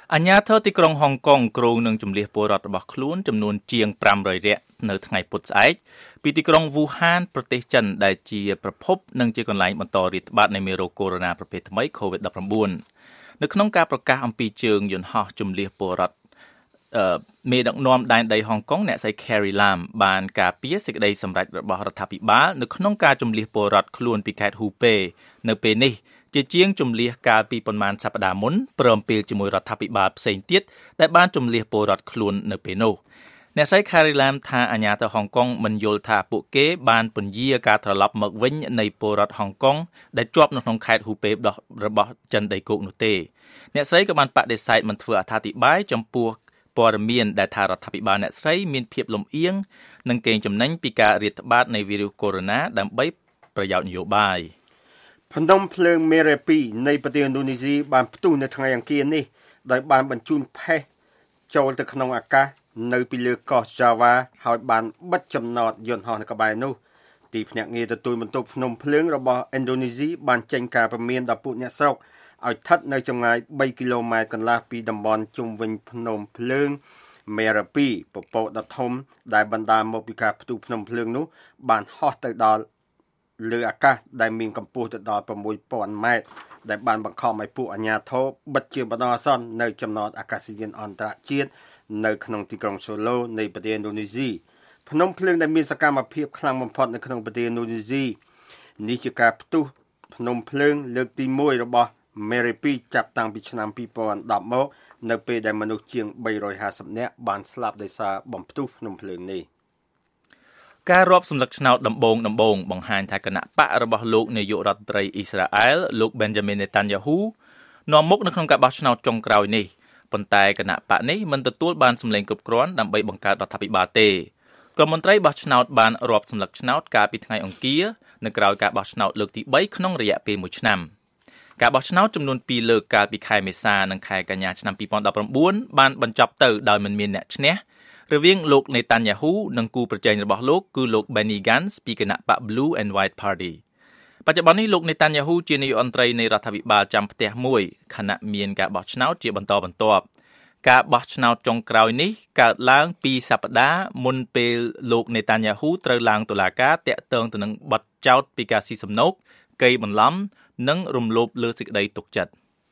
អាជ្ញាធរទីក្រុងហុងកុងគ្រោងនឹងជម្លៀសពលរដ្ឋរបស់ខ្លួនចំនួនជាងfive hundredនាក់នៅថ្ងៃពុធស្អែកពីទីក្រុងវូហានប្រទេសចិនដែលជាប្រភពនិងជាកន្លែងបន្តរាតត្បាតនៃមេរោគកូវីដ -19 ប្រភេទថ្មី COVID nineteen នៅក្នុងការប្រកាសអំពីជើងយន្តហោះជម្លៀសពលរដ្ឋអឺមេដឹកនាំដែនដីហុងកុងអ្នកស្រី Carrie Lam បានការពារសេចក្តីសម្រេចរបស់រដ្ឋាភិបាលនៅក្នុងការជម្លៀសពលរដ្ឋខ្លួនពីខេត្តហ៊ូប៉េនៅពេលនេះជាជាងជម្លៀសកាលពីប្រមាណសប្តាហ៍មុនព្រមពេលជាមួយរដ្ឋាភិបាលផ្សេងទៀតដែលបានជម្លៀសពលរដ្ឋខ្លួននៅពេលនោះអ្នកស្រី Carrie Lam ថាអាជ្ញាធរហុងកុងមិនយល់ថាពួកគេបានពន្យាការត្រឡប់មកវិញនៃពលរដ្ឋហុងកុងដែលជាប់នៅក្នុងខេត្តហ៊ូប៉េរបស់ចិនដីគោកនោះទេអ្នកស្រីក៏បានបដិសេធមិនធ្វើអត្ថាធិប្បាយចំពោះព័ត៌មានដែលថារដ្ឋាភិបាលអ្នកស្រីមានភាពលំអៀងនិងកេងចំណេញពីការរាតត្បាតនៃវីរុសកូវីដ -19 ដើម្បីប្រយោជន៍នយោបាយភ្នំភ្លើងមេរ៉េពីនៃប្រទេសឥណ្ឌូនេស៊ីបានផ្ទុះនៅថ្ងៃអង្គារនេះដោយបានបញ្ជូនផេះចូលទៅក្នុងអាកាសនៅពីលើកោះ Java ហើយបានបិទចំណតយន្តហោះនៅក្បែរនោះទីភ្នាក់ងារទទួលបន្ទុកភ្នំភ្លើងរបស់ឥណ្ឌូនេស៊ីបានចេញការព្រមានដល់ពួកអ្នកស្រុកឲ្យស្ថិតនៅចម្ងាយthreeគីឡូម៉ែត្រកន្លះពីតំបន់ជុំវិញភ្នំភ្លើងមេរ៉ាពីពពកដ៏ធំដែលបណ្ដាលមកពីការផ្ទុះភ្នំភ្លើងនោះបានហោះទៅដល់លើអាកាសដែលមានកម្ពស់ទៅដល់six thousandម៉ែត្រដែលបានបង្ខំឲ្យពួកអាជ្ញាធរបិទជាបណ្ដោះអាសន្ននៅចំណតអាកាសយានអន្តរជាតិនៅក្នុងទីក្រុងសូឡូនៃប្រទេសឥណ្ឌូនេស៊ីភ្នំភ្លើងដែលមានសកម្មភាពខ្លាំងបំផុតនៅក្នុងប្រទេសឥណ្ឌូនេស៊ីនេះជាការផ្ទុះភ្នំភ្លើងលើកទីoneរបស់មេរ៉េពីចាប់តាំងពីឆ្នាំtwo thousand tenមកនៅពេលដែលមនុស្សជាងthree hundred fiftyនាក់បានស្លាប់ដោយសារបំផ្ទុះភ្នំភ្លើងនេះការរាប់សម្លឹកឆ្នោតដំបូងដំបូងបង្ហាញថាគណៈបករបស់លោកនាយករដ្ឋមន្ត្រីអ៊ីស្រាអែលលោក Benjamin Netanyahu នាំមុខនៅក្នុងការបោះឆ្នោតចុងក្រោយនេះប៉ុន្តែគណៈបកនេះមិនទទួលបានសម្លេងគ្រប់គ្រាន់ដើម្បីបង្កើតរដ្ឋាភិបាលទេក្រុមមន្ត្រីបោះឆ្នោតបានរាប់សម្លឹកឆ្នោតកាលពីថ្ងៃអង្គារនៅក្រៅការបោះឆ្នោតលើកទីthreeក្នុងរយៈពេលមួយឆ្នាំការបោះឆ្នោតចំនួនtwoលើកកាលពីខែមេសានិងខែកញ្ញាឆ្នាំtwenty nineteenបានបញ្ចប់ទៅដោយមិនមានអ្នកឈ្នះរវាងលោក Netanyahu និងគូប្រជែងរបស់លោកគឺលោក Benny Gantz ពីគណៈបក Blue and White Party បច្ចុប្បន្ននេះលោក Netanyahu ជានាយករដ្ឋមន្ត្រីនៃរដ្ឋាភិបាលចាំផ្ទះមួយខណៈមានការបោះឆ្នោតជាបន្តបន្ទាប់ការបោះឆ្នោតចុងក្រោយនេះកើតឡើងពីសប្តាហ៍មុនពេលលោក Netanyahu ត្រូវឡើងតុលាការតាក់ទងទៅនឹងបទចោទពីការស៊ីសំណូកកេរបន្លំនិងរំលោភលើសេចក្តីទុកចិត្ត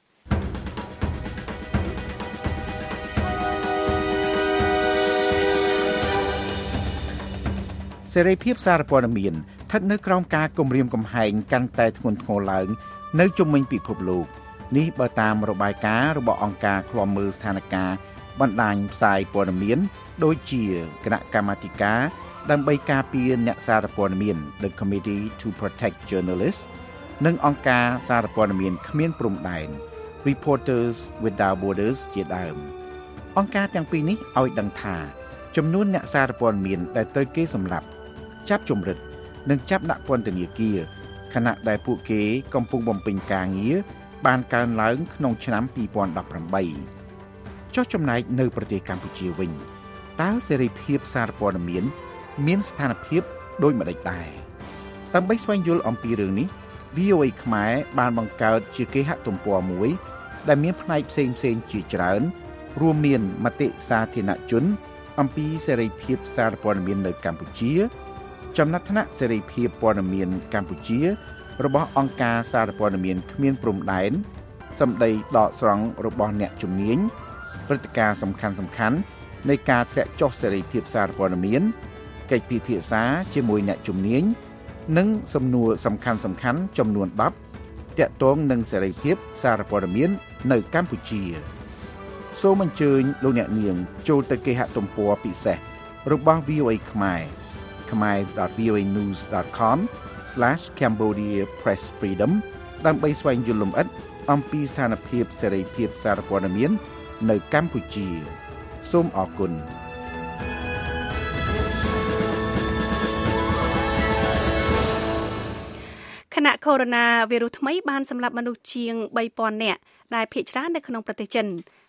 សេរីភាពសារព័ត៌មានស្ថិតនៅក្រោមការគំរាមកំហែងកាន់តែធ្ងន់ធ្ងរឡើងនៅជុំវិញពិភពលោកនេះបើតាមរបាយការណ៍របស់អង្គការឃ្លាំមើលស្ថានភាពបណ្ដាញផ្សាយព័ត៌មានដូចជាគណៈកម្មាធិការដើម្បីការពារអ្នកសារព័ត៌មាន The Committee to Protect Journalists និងអង្គការសារព័ត៌មានគ្មានព្រំដែន Reporters Without Borders ជាដើមអង្គការទាំងពីរនេះឲ្យដឹងថាចំនួនអ្នកសារព័ត៌មានដែលត្រូវគេសម្លាប់ចាប់ជំរិតនិងចាប់ដាក់ពន្ធនាគារខណៈដែលពួកគេកំពុងបំពេញការងារបានកើនឡើងក្នុងឆ្នាំtwenty eighteenចុះចំណែកនៅប្រទេសកម្ពុជាវិញតើសេរីភាពសារព័ត៌មានមានស្ថានភាពដូចម្តេចដែរដើម្បីស្វែងយល់អំពីរឿងនេះ V O A ខ្មែរបានបង្កើតជាគេហទំព័រមួយដែលមានផ្នែកផ្សេងៗជាច្រើនរួមមានមតិសាធារណជនអំពីសេរីភាពសារព័ត៌មាននៅកម្ពុជាចំណាត់ថ្នាក់សេរីភាពព័ត៌មានកម្ពុជារបស់អង្គការសារព័ត៌មានគ្មានព្រំដែនសម្ដីដកស្រង់របស់អ្នកជំនាញព្រឹត្តិការណ៍សំខាន់ៗនៃការធ្លាក់ចុះសេរីភាពសារព័ត៌មានកិច្ចពិភាក្សាជាមួយអ្នកជំនាញនិងសំណួរសំខាន់ៗចំនួនtenទាក់ទងនឹងសេរីភាពសារព័ត៌មាននៅកម្ពុជាសូមអញ្ជើញលោកអ្នកនាងចូលទៅគេហទំព័រពិសេសរបស់ V O A ខ្មែរ khmer dot v o a news dot com slash cambodia press freedom ដើម្បីស្វែងយល់លម្អិតអំពីស្ថានភាពសេរីភាពសារព័ត៌មាននៅកម្ពុជាសូមអរគុណខណៈកូវីដ -19 ថ្មីបានសម្លាប់មនុស្សជាងthree thousandនាក់ដែលភាគច្រើននៅក្នុងប្រទេសចិន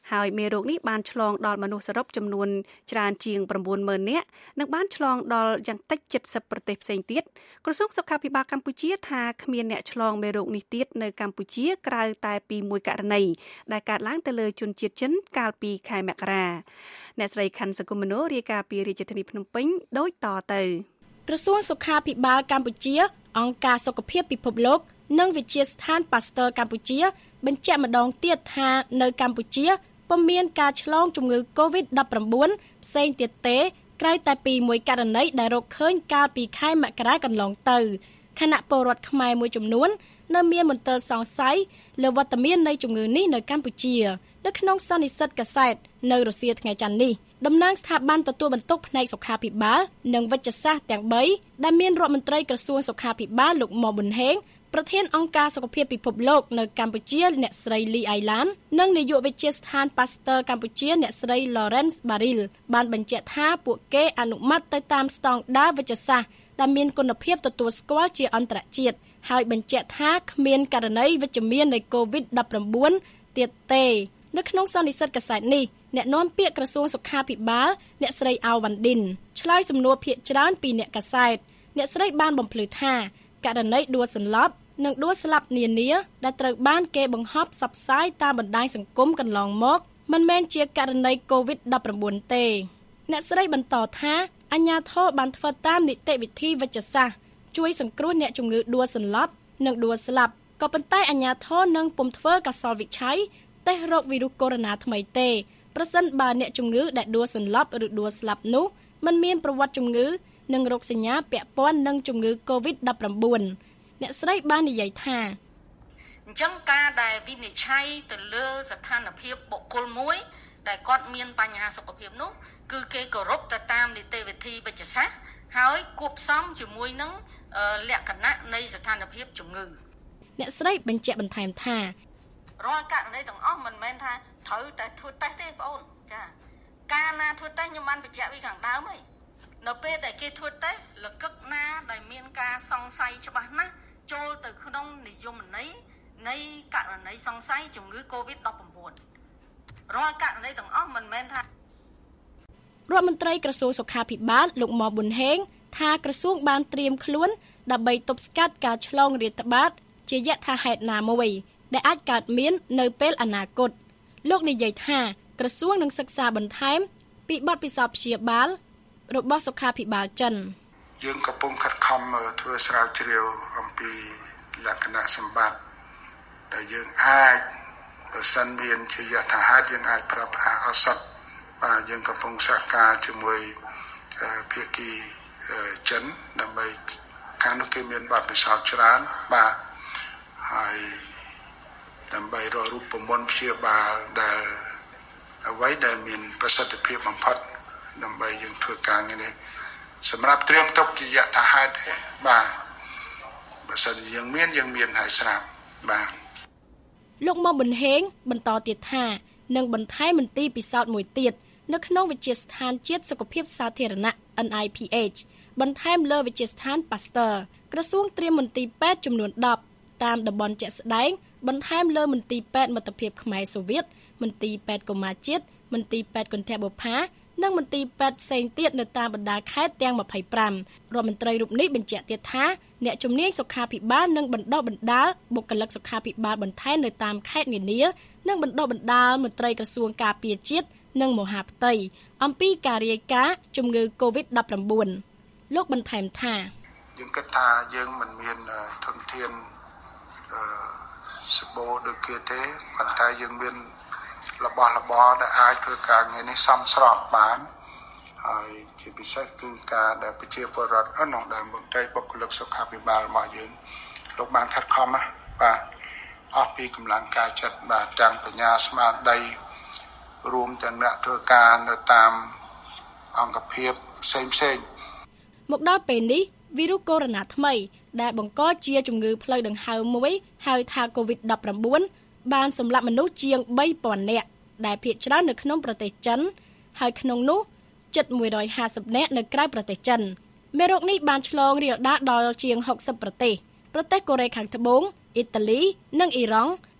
ហើយមេរោគនេះបានឆ្លងដល់មនុស្សសរុបចំនួនច្រើនជាង chín mươi nghìn នាក់និងបានឆ្លងដល់យ៉ាងតិច 70 ប្រទេសផ្សេងទៀតក្រសួងសុខាភិបាលកម្ពុជាថាគ្មានអ្នកឆ្លងមេរោគនេះទៀតនៅកម្ពុជាក្រៅតែពីមួយករណីដែលកើតឡើងទៅលើជនជាតិចិនកាលពីខែមករាអ្នកស្រីខាន់សកុមនោរាយការណ៍ពីរាជធានីភ្នំពេញដូចតទៅក្រសួងសុខាភិបាលកម្ពុជាអង្គការសុខភាពពិភពលោកនិងវិទ្យាស្ថាន Pasteur កម្ពុជាបញ្ជាក់ម្ដងទៀតថានៅកម្ពុជាពុំមានការឆ្លងជំងឺ កូវីដ ដប់ប្រាំបួន ផ្សេងទៀតទេក្រៅតែពីមួយករណីដែលរកឃើញកាលពីខែមករាកន្លងទៅខណៈពលរដ្ឋខ្មែរមួយចំនួននៅមានមន្ទិលសង្ស័យលើវត្តមាននៃជំងឺនេះនៅកម្ពុជានៅក្នុងសន្និសីទកាសែតនៅរសៀលថ្ងៃច័ន្ទនេះតំណាងស្ថាប័នទទួលបន្ទុកផ្នែកសុខាភិបាលនិងវិជ្ជសាស្ត្រទាំងបីដែលមានរដ្ឋមន្ត្រីក្រសួងសុខាភិបាលលោកមុំប៊ុនហេងប្រធានអង្គការសុខភាពពិភពលោកនៅកម្ពុជាអ្នកស្រីលីអៃឡាននិងនាយកវិទ្យាស្ថាន Pasteur កម្ពុជាអ្នកស្រី Lawrence Baril បានបញ្ជាក់ថាពួកគេអនុម័តទៅតាមស្តង់ដារវិទ្យាសាស្ត្រដែលមានគុណភាពទទួលស្គាល់ជាអន្តរជាតិហើយបញ្ជាក់ថាគ្មានករណីវិជ្ជមាននៃ កូវីដ ដប់ប្រាំបួន ទៀតទេនៅក្នុងសន្និសីទកាសែតនេះអ្នកនាំពាក្យក្រសួងសុខាភិបាលអ្នកស្រីអាវវ៉ាន់ឌិនឆ្លើយសំណួរភាគច្រើនពីអ្នកកាសែតអ្នកស្រីបានបំភ្លឺថាករណីដួលសន្លប់និងដួលស្លាប់នានាដែលត្រូវបានគេបង្ហោះផ្សព្វផ្សាយតាមបណ្ដាញសង្គមកន្លងមកមិនមែនជាករណី កូវីដ ដប់ប្រាំបួន ទេអ្នកស្រីបន្តថាអាជ្ញាធរបានធ្វើតាមនីតិវិធីវិទ្យាសាស្ត្រជួយសង្គ្រោះអ្នកជំងឺដួលសន្លប់និងដួលស្លាប់ក៏ប៉ុន្តែអាជ្ញាធរនឹងពុំធ្វើកាសលវិឆ័យតេស្តរោគវីរុសកូវីដ ថ្មីទេប្រសិនបើអ្នកជំងឺដែលដួលសន្លប់ឬដួលស្លាប់នោះមិនមានប្រវត្តិជំងឺនិងរោគសញ្ញាពាក់ព័ន្ធនឹងជំងឺ កូវីដ ដប់ប្រាំបួន អ្នកស្រីបាននិយាយថាអញ្ចឹងការដែលវិនិច្ឆ័យទៅលើស្ថានភាពបុគ្គលមួយដែលគាត់មានបញ្ហាសុខភាពនោះគឺគេគោរពទៅតាមនីតិវិធីវិទ្យាសាស្ត្រហើយគួបផ្សំជាមួយនឹងលក្ខណៈនៃស្ថានភាពជំងឺអ្នកស្រីបញ្ជាក់បន្ថែមថារាល់ករណីទាំងអស់មិនមែនថាត្រូវតែធ្វើតេស្តទេបងអូនចាការណាធ្វើតេស្តខ្ញុំបានបញ្ជាក់ពីខាងដើមហើយនៅពេលដែលគេធ្វើតេស្តលកឹកណាដែលមានការសង្ស័យច្បាស់ណាស់ចូលទៅក្នុងនិយមន័យនៃករណីសង្ស័យជំងឺ កូវីដ ដប់ប្រាំបួន រាល់ករណីទាំងអស់មិនមែនថារដ្ឋមន្ត្រីក្រសួងសុខាភិបាលលោកមុំប៊ុនហេងថាក្រសួងបានត្រៀមខ្លួនដើម្បីទប់ស្កាត់ការឆ្លងរាតត្បាតជាយថាហេតុណាមួយដែលអាចកើតមាននៅពេលអនាគតលោកនិយាយថាក្រសួងនឹងសិក្សាបន្ថែមពីបទពិសោធន៍ព្យាបាលរបស់សុខាភិបាលចិនយើងកំពុងខិតខំធ្វើស្រាវជ្រាវអំពីលក្ខណៈសម្បត្តិដែលយើងអាចបើសិនមានជាយថាហេតុយើងអាចប្រើប្រាស់ឱសថបាទយើងកំពុងសហការជាមួយភាគីចិនដើម្បីខាងនោះគេមានបទពិសោធន៍ច្រើនបាទហើយដើម្បីរករូបមន្តព្យាបាលដែលអ្វីដែលមានប្រសិទ្ធភាពបំផុតដើម្បីយើងធ្វើការងារនេះសម្រាប់ត្រៀមទុកជាយថាហេតុបាទបើសិនយើងមានយើងមានហើយស្រាប់បាទលោកមុំប៊ុនហេងបន្តទៀតថានឹងបន្ថែមមន្ទីរពិសោធន៍មួយទៀតនៅក្នុងវិទ្យាស្ថានជាតិសុខភាពសាធារណៈ អិន អាយ ភី អេច បន្ថែមលើវិទ្យាស្ថាន Pasteur ក្រសួងត្រៀមមន្ទីរពេទ្យចំនួនដប់តាមតំបន់ជាក់ស្ដែងបន្ថែមលើមន្ទីរពេទ្យមិត្តភាពខ្មែរសូវៀតមន្ទីរពេទ្យកុមារជាតិមន្ទីរពេទ្យគន្ធបុប្ផានិងមន្ទីរពេទ្យផ្សេងទៀតនៅតាមបណ្ដាខេត្តទាំងម្ភៃប្រាំរដ្ឋមន្ត្រីរូបនេះបញ្ជាក់ទៀតថាអ្នកជំនាញសុខាភិបាលនឹងបណ្ដុះបណ្ដាលបុគ្គលិកសុខាភិបាលបន្ថែមនៅតាមខេត្តនានានិងបណ្ដុះបណ្ដាលមន្ត្រីក្រសួងការពារជាតិនិងមហាផ្ទៃអំពីការរាយការណ៍ជំងឺ កូវីដ ដប់ប្រាំបួន លោកបន្ថែមថាយើងគិតថាយើងមិនមានធនធានអឺសម្បូរដូចគេទេប៉ុន្តែយើងមានរបស់របរដែលអាចធ្វើការងារនេះសមស្របបានហើយជាពិសេសគឺការដែលប្រជាពលរដ្ឋអនុដែលមន្ត្រីបុគ្គលិកសុខាភិបាលរបស់យើងលោកបានខិតខំណាបាទអស់ពីកម្លាំងកាយចិត្តបាទទាំងបញ្ញាស្មារតីរួមទាំងអ្នកធ្វើការនៅតាមអង្គភាពផ្សេងផ្សេងមកដល់ពេលនេះវីរុសកូវីដ ថ្មីដែលបង្កជាជំងឺផ្លូវដង្ហើមមួយហៅថា កូវីដ ដប់ប្រាំបួន បានសម្លាប់មនុស្សជាង បីពាន់ នាក់ដែលភាគច្រើននៅក្នុងប្រទេសចិនហើយក្នុងនោះជិត មួយរយហាសិប នាក់នៅក្រៅប្រទេសចិនមេរោគនេះបានឆ្លងរាលដាលដល់ជាង ហុកសិប ប្រទេសប្រទេសកូរ៉េខាងត្បូងអ៊ីតាលីនិងអ៊ីរ៉ង់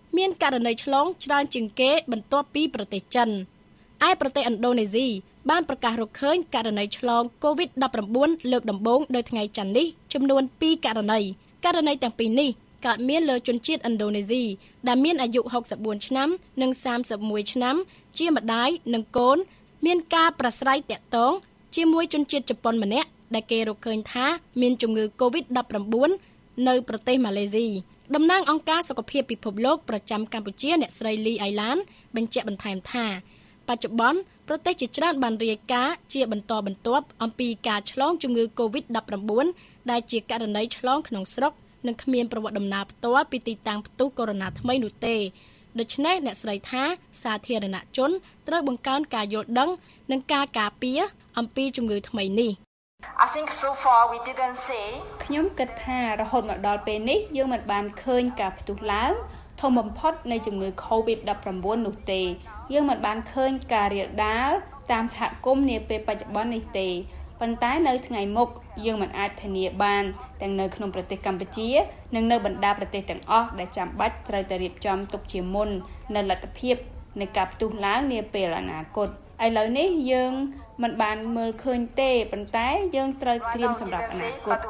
មានករណីឆ្លងច្រើនជាងគេបន្ទាប់ពីប្រទេសចិនឯប្រទេសឥណ្ឌូនេស៊ីបានប្រកាសរកឃើញករណីឆ្លង កូវីដ ដប់ប្រាំបួន លើកដំបូងនៅថ្ងៃច័ន្ទនេះចំនួនពីរករណីករណីទាំងពីរនេះកើតមានលើជនជាតិឥណ្ឌូនេស៊ីដែលមានអាយុហុកសិបបួនឆ្នាំនិងសាមសិបមួយឆ្នាំជាម្ដាយនិងកូនមានការប្រស្រ័យទាក់ទងជាមួយជនជាតិជប៉ុនម្នាក់ដែលគេរកឃើញថាមានជំងឺ កូវីដ ដប់ប្រាំបួន នៅប្រទេសម៉ាឡេស៊ីតំណាងអង្គការសុខភាពពិភពលោកប្រចាំកម្ពុជាអ្នកស្រីលីអៃឡានបញ្ជាក់បន្ថែមថាបច្ចុប្បន្នប្រទេសជាច្រើនបានរាយការណ៍ជាបន្តបន្ទាប់អំពីការឆ្លងជំងឺ កូវីដ ដប់ប្រាំបួន ដែលជាករណីឆ្លងក្នុងស្រុកនិងគ្មានប្រវត្តិដំណើរផ្ទាល់ពីទីតាំងផ្ទុះកូវីដ ថ្មីនោះទេដូច្នេះអ្នកស្រីថាសាធារណជនត្រូវបង្កើនការយល់ដឹងនិងការការពារអំពីជំងឺថ្មីនេះ I think so far we didn't see ខ្ញុំគិតថារហូតមកដល់ពេលនេះយើងមិនបានឃើញការផ្ទុះឡើងធំបំផុតនៃជំងឺ កូវីដ ដប់ប្រាំបួន នោះទេយើងមិនបានឃើញការរាលដាលតាមសហគមន៍នាពេលបច្ចុប្បន្ននេះទេប៉ុន្តែនៅថ្ងៃមុខយើងមិនអាចធានាបានទាំងនៅក្នុងប្រទេសកម្ពុជានិងនៅបណ្ដាប្រទេសទាំងអស់ដែលចាំបាច់ត្រូវតែរៀបចំទុកជាមុននៅលទ្ធភាពនៃការផ្ទុះឡើងនាពេលអនាគតឥឡូវនេះយើងមិនបានមើលឃើញទេប៉ុន្តែយើងត្រូវត្រៀមសម្រាប់អនាគត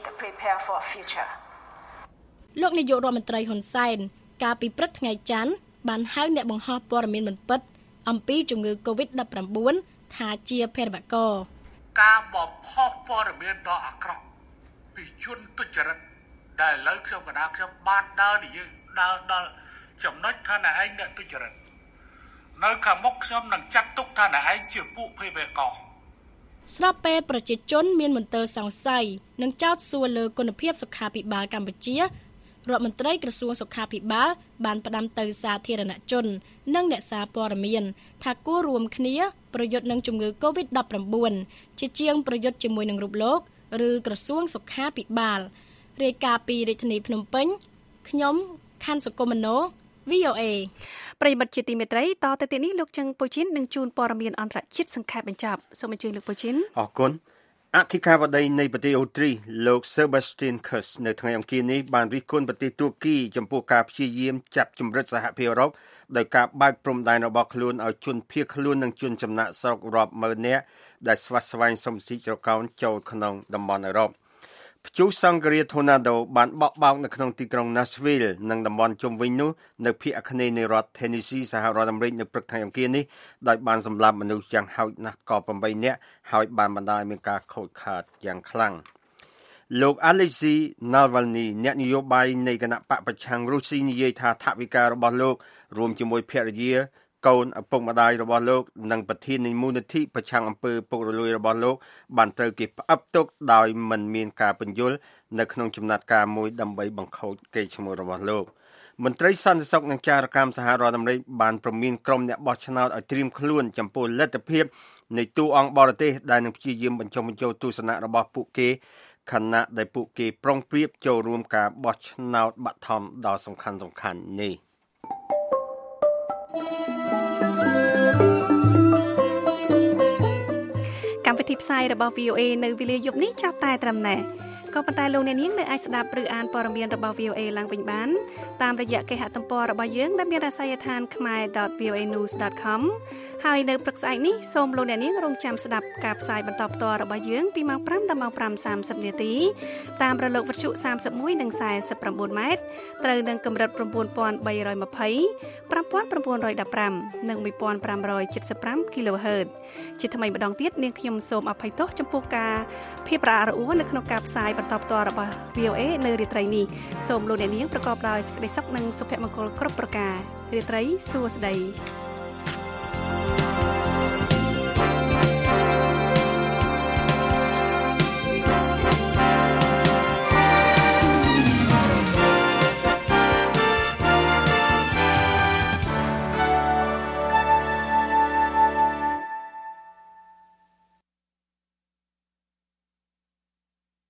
លោកនាយករដ្ឋមន្ត្រីហ៊ុនសែនកាលពីព្រឹកថ្ងៃច័ន្ទបានហៅអ្នកបង្ហោះព័ត៌មានមិនពិតអំពីជំងឺ កូវីដ ដប់ប្រាំបួន ថាជាភេរវករការបំផុសព័ត៌មានដ៏អាក្រក់ពីជនទុច្ចរិតដែលឥឡូវខ្ញុំកណ្ដាលខ្ញុំបានដើរនិយាយដើរដល់ចំណុចថាអ្នកឯងអ្នកទុច្ចរិតនៅខាងមុខខ្ញុំនឹងចាត់ទុកថាអ្នកឯងជាពួកភេរវករស្របពេលប្រជាជនមានមន្ទិលសង្ស័យនិងចោទសួរលើគុណភាពសុខាភិបាលកម្ពុជារដ្ឋមន្ត្រីក្រសួងសុខាភិបាលបានផ្ដាំទៅសាធារណជននិងអ្នកសារព័ត៌មានថាគួររួមគ្នាប្រយុទ្ធនឹងជំងឺ កូវីដ ដប់ប្រាំបួន ជាជាងប្រយុទ្ធជាមួយនឹងរូបលោកឬក្រសួងសុខាភិបាលរាយការណ៍ពីរាជធានីភ្នំពេញខ្ញុំខាន់សុគមនោ វី អូ เอប្រិយមិត្តជាទីមេត្រីតទៅទីនេះលោកចឹងពូជីននឹងជួនព័ត៌មានអន្តរជាតិសង្ខេបបញ្ចប់សូមអញ្ជើញលោកពូជីនអរគុណអធិការបតីនៃប្រទេសអូទ្រីលោក Sebastian Kurz នៅថ្ងៃអង្គារនេះបានរិះគន់ប្រទេសទួរគីចំពោះការព្យាយាមចាប់ជំរិតសហភាពអឺរ៉ុបដោយការបើកព្រំដែនរបស់ខ្លួនឲ្យជនភៀសខ្លួននិងជនចំណាក់ស្រុករាប់ម៉ឺននាក់ដែលស្វាស្វែងសុំសិទ្ធិជ្រកកោនចូលក្នុងតំបន់អឺរ៉ុបព្យុះសង្ឃរា Tornado បានបក់បោកនៅក្នុងទីក្រុង Nashville និងតំបន់ជុំវិញនោះនៅភាគអាគ្នេយ៍នៃរដ្ឋ Tennessee សហរដ្ឋអាមេរិកនៅព្រឹកថ្ងៃអង្គារនេះដោយបានសម្លាប់មនុស្សយ៉ាងហោចណាស់ក៏ប្រាំបីនាក់ហើយបានបណ្ដាលឲ្យមានការខូចខាតយ៉ាងខ្លាំងលោក Alexei Navalny អ្នកនយោបាយនៃគណៈបកប្រឆាំងរុស្ស៊ីនិយាយថាថវិការបស់លោករួមជាមួយភរិយាកូនឪពុកម្ដាយរបស់លោកនិងប្រធាននៃមូលនិធិប្រឆាំងអំពើពុករលួយរបស់លោកបានត្រូវគេផ្អាប់ទុកដោយមិនមានការពន្យល់នៅក្នុងចំណាត់ការមួយដើម្បីបង្ខូចកេរ្តិ៍ឈ្មោះរបស់លោកមន្ត្រីសន្តិសុខនិងចារកម្មសហរដ្ឋអាមេរិកបានព្រមានក្រុមអ្នកបោះឆ្នោតឲ្យត្រៀមខ្លួនចំពោះលទ្ធភាពនៃតួអង្គបរទេសដែលនឹងព្យាយាមបញ្ចុះបញ្ចូលទស្សនៈរបស់ពួកគេខណៈដែលពួកគេប្រុងប្រៀបចូលរួមការបោះឆ្នោតបឋមដ៏សំខាន់សំខាន់នេះកម្មវិធីផ្សាយរបស់ វី អូ เอ នៅវេលាយប់នេះចាប់តែត្រឹមណេះក៏ប៉ុន្តែលោកអ្នកនាងនៅអាចស្ដាប់ឬអានព័ត៌មានរបស់ វី អូ เอ ឡើងវិញបានតាមរយៈគេហទំព័ររបស់យើងដែលមានអាសយដ្ឋាន khmae dot v o a news dot com ហើយនៅព្រឹកស្អែកនេះសូមលោកអ្នកនាងរងចាំស្ដាប់ការផ្សាយបន្តផ្ទាល់របស់យើងពីម៉ោងប្រាំដល់ម៉ោងប្រាំសាមសិបនាទីតាមរលកវិទ្យុសាមសិបមួយនិងសាយសិប៩ម៉ែត្រត្រូវនឹងកម្រិត៩,៣២០ ៥,៩១៥ និង១,៥៧៥ kHz ជាថ្មីម្ដងទៀតនាងខ្ញុំសូមអភ័យទោសចំពោះការភាពរអាក់រអួលនៅក្នុងការផ្សាយបន្តផ្ទាល់របស់ វី អូ เอ នៅរាត្រីនេះសូមលោកអ្នកនាងប្រកបដោយសេចក្តីសុខនិងសុភមង្គលគ្រប់ប្រការរាត្រីសួស្តី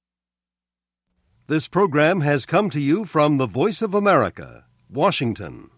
This program has come to you from the Voice of America, Washington.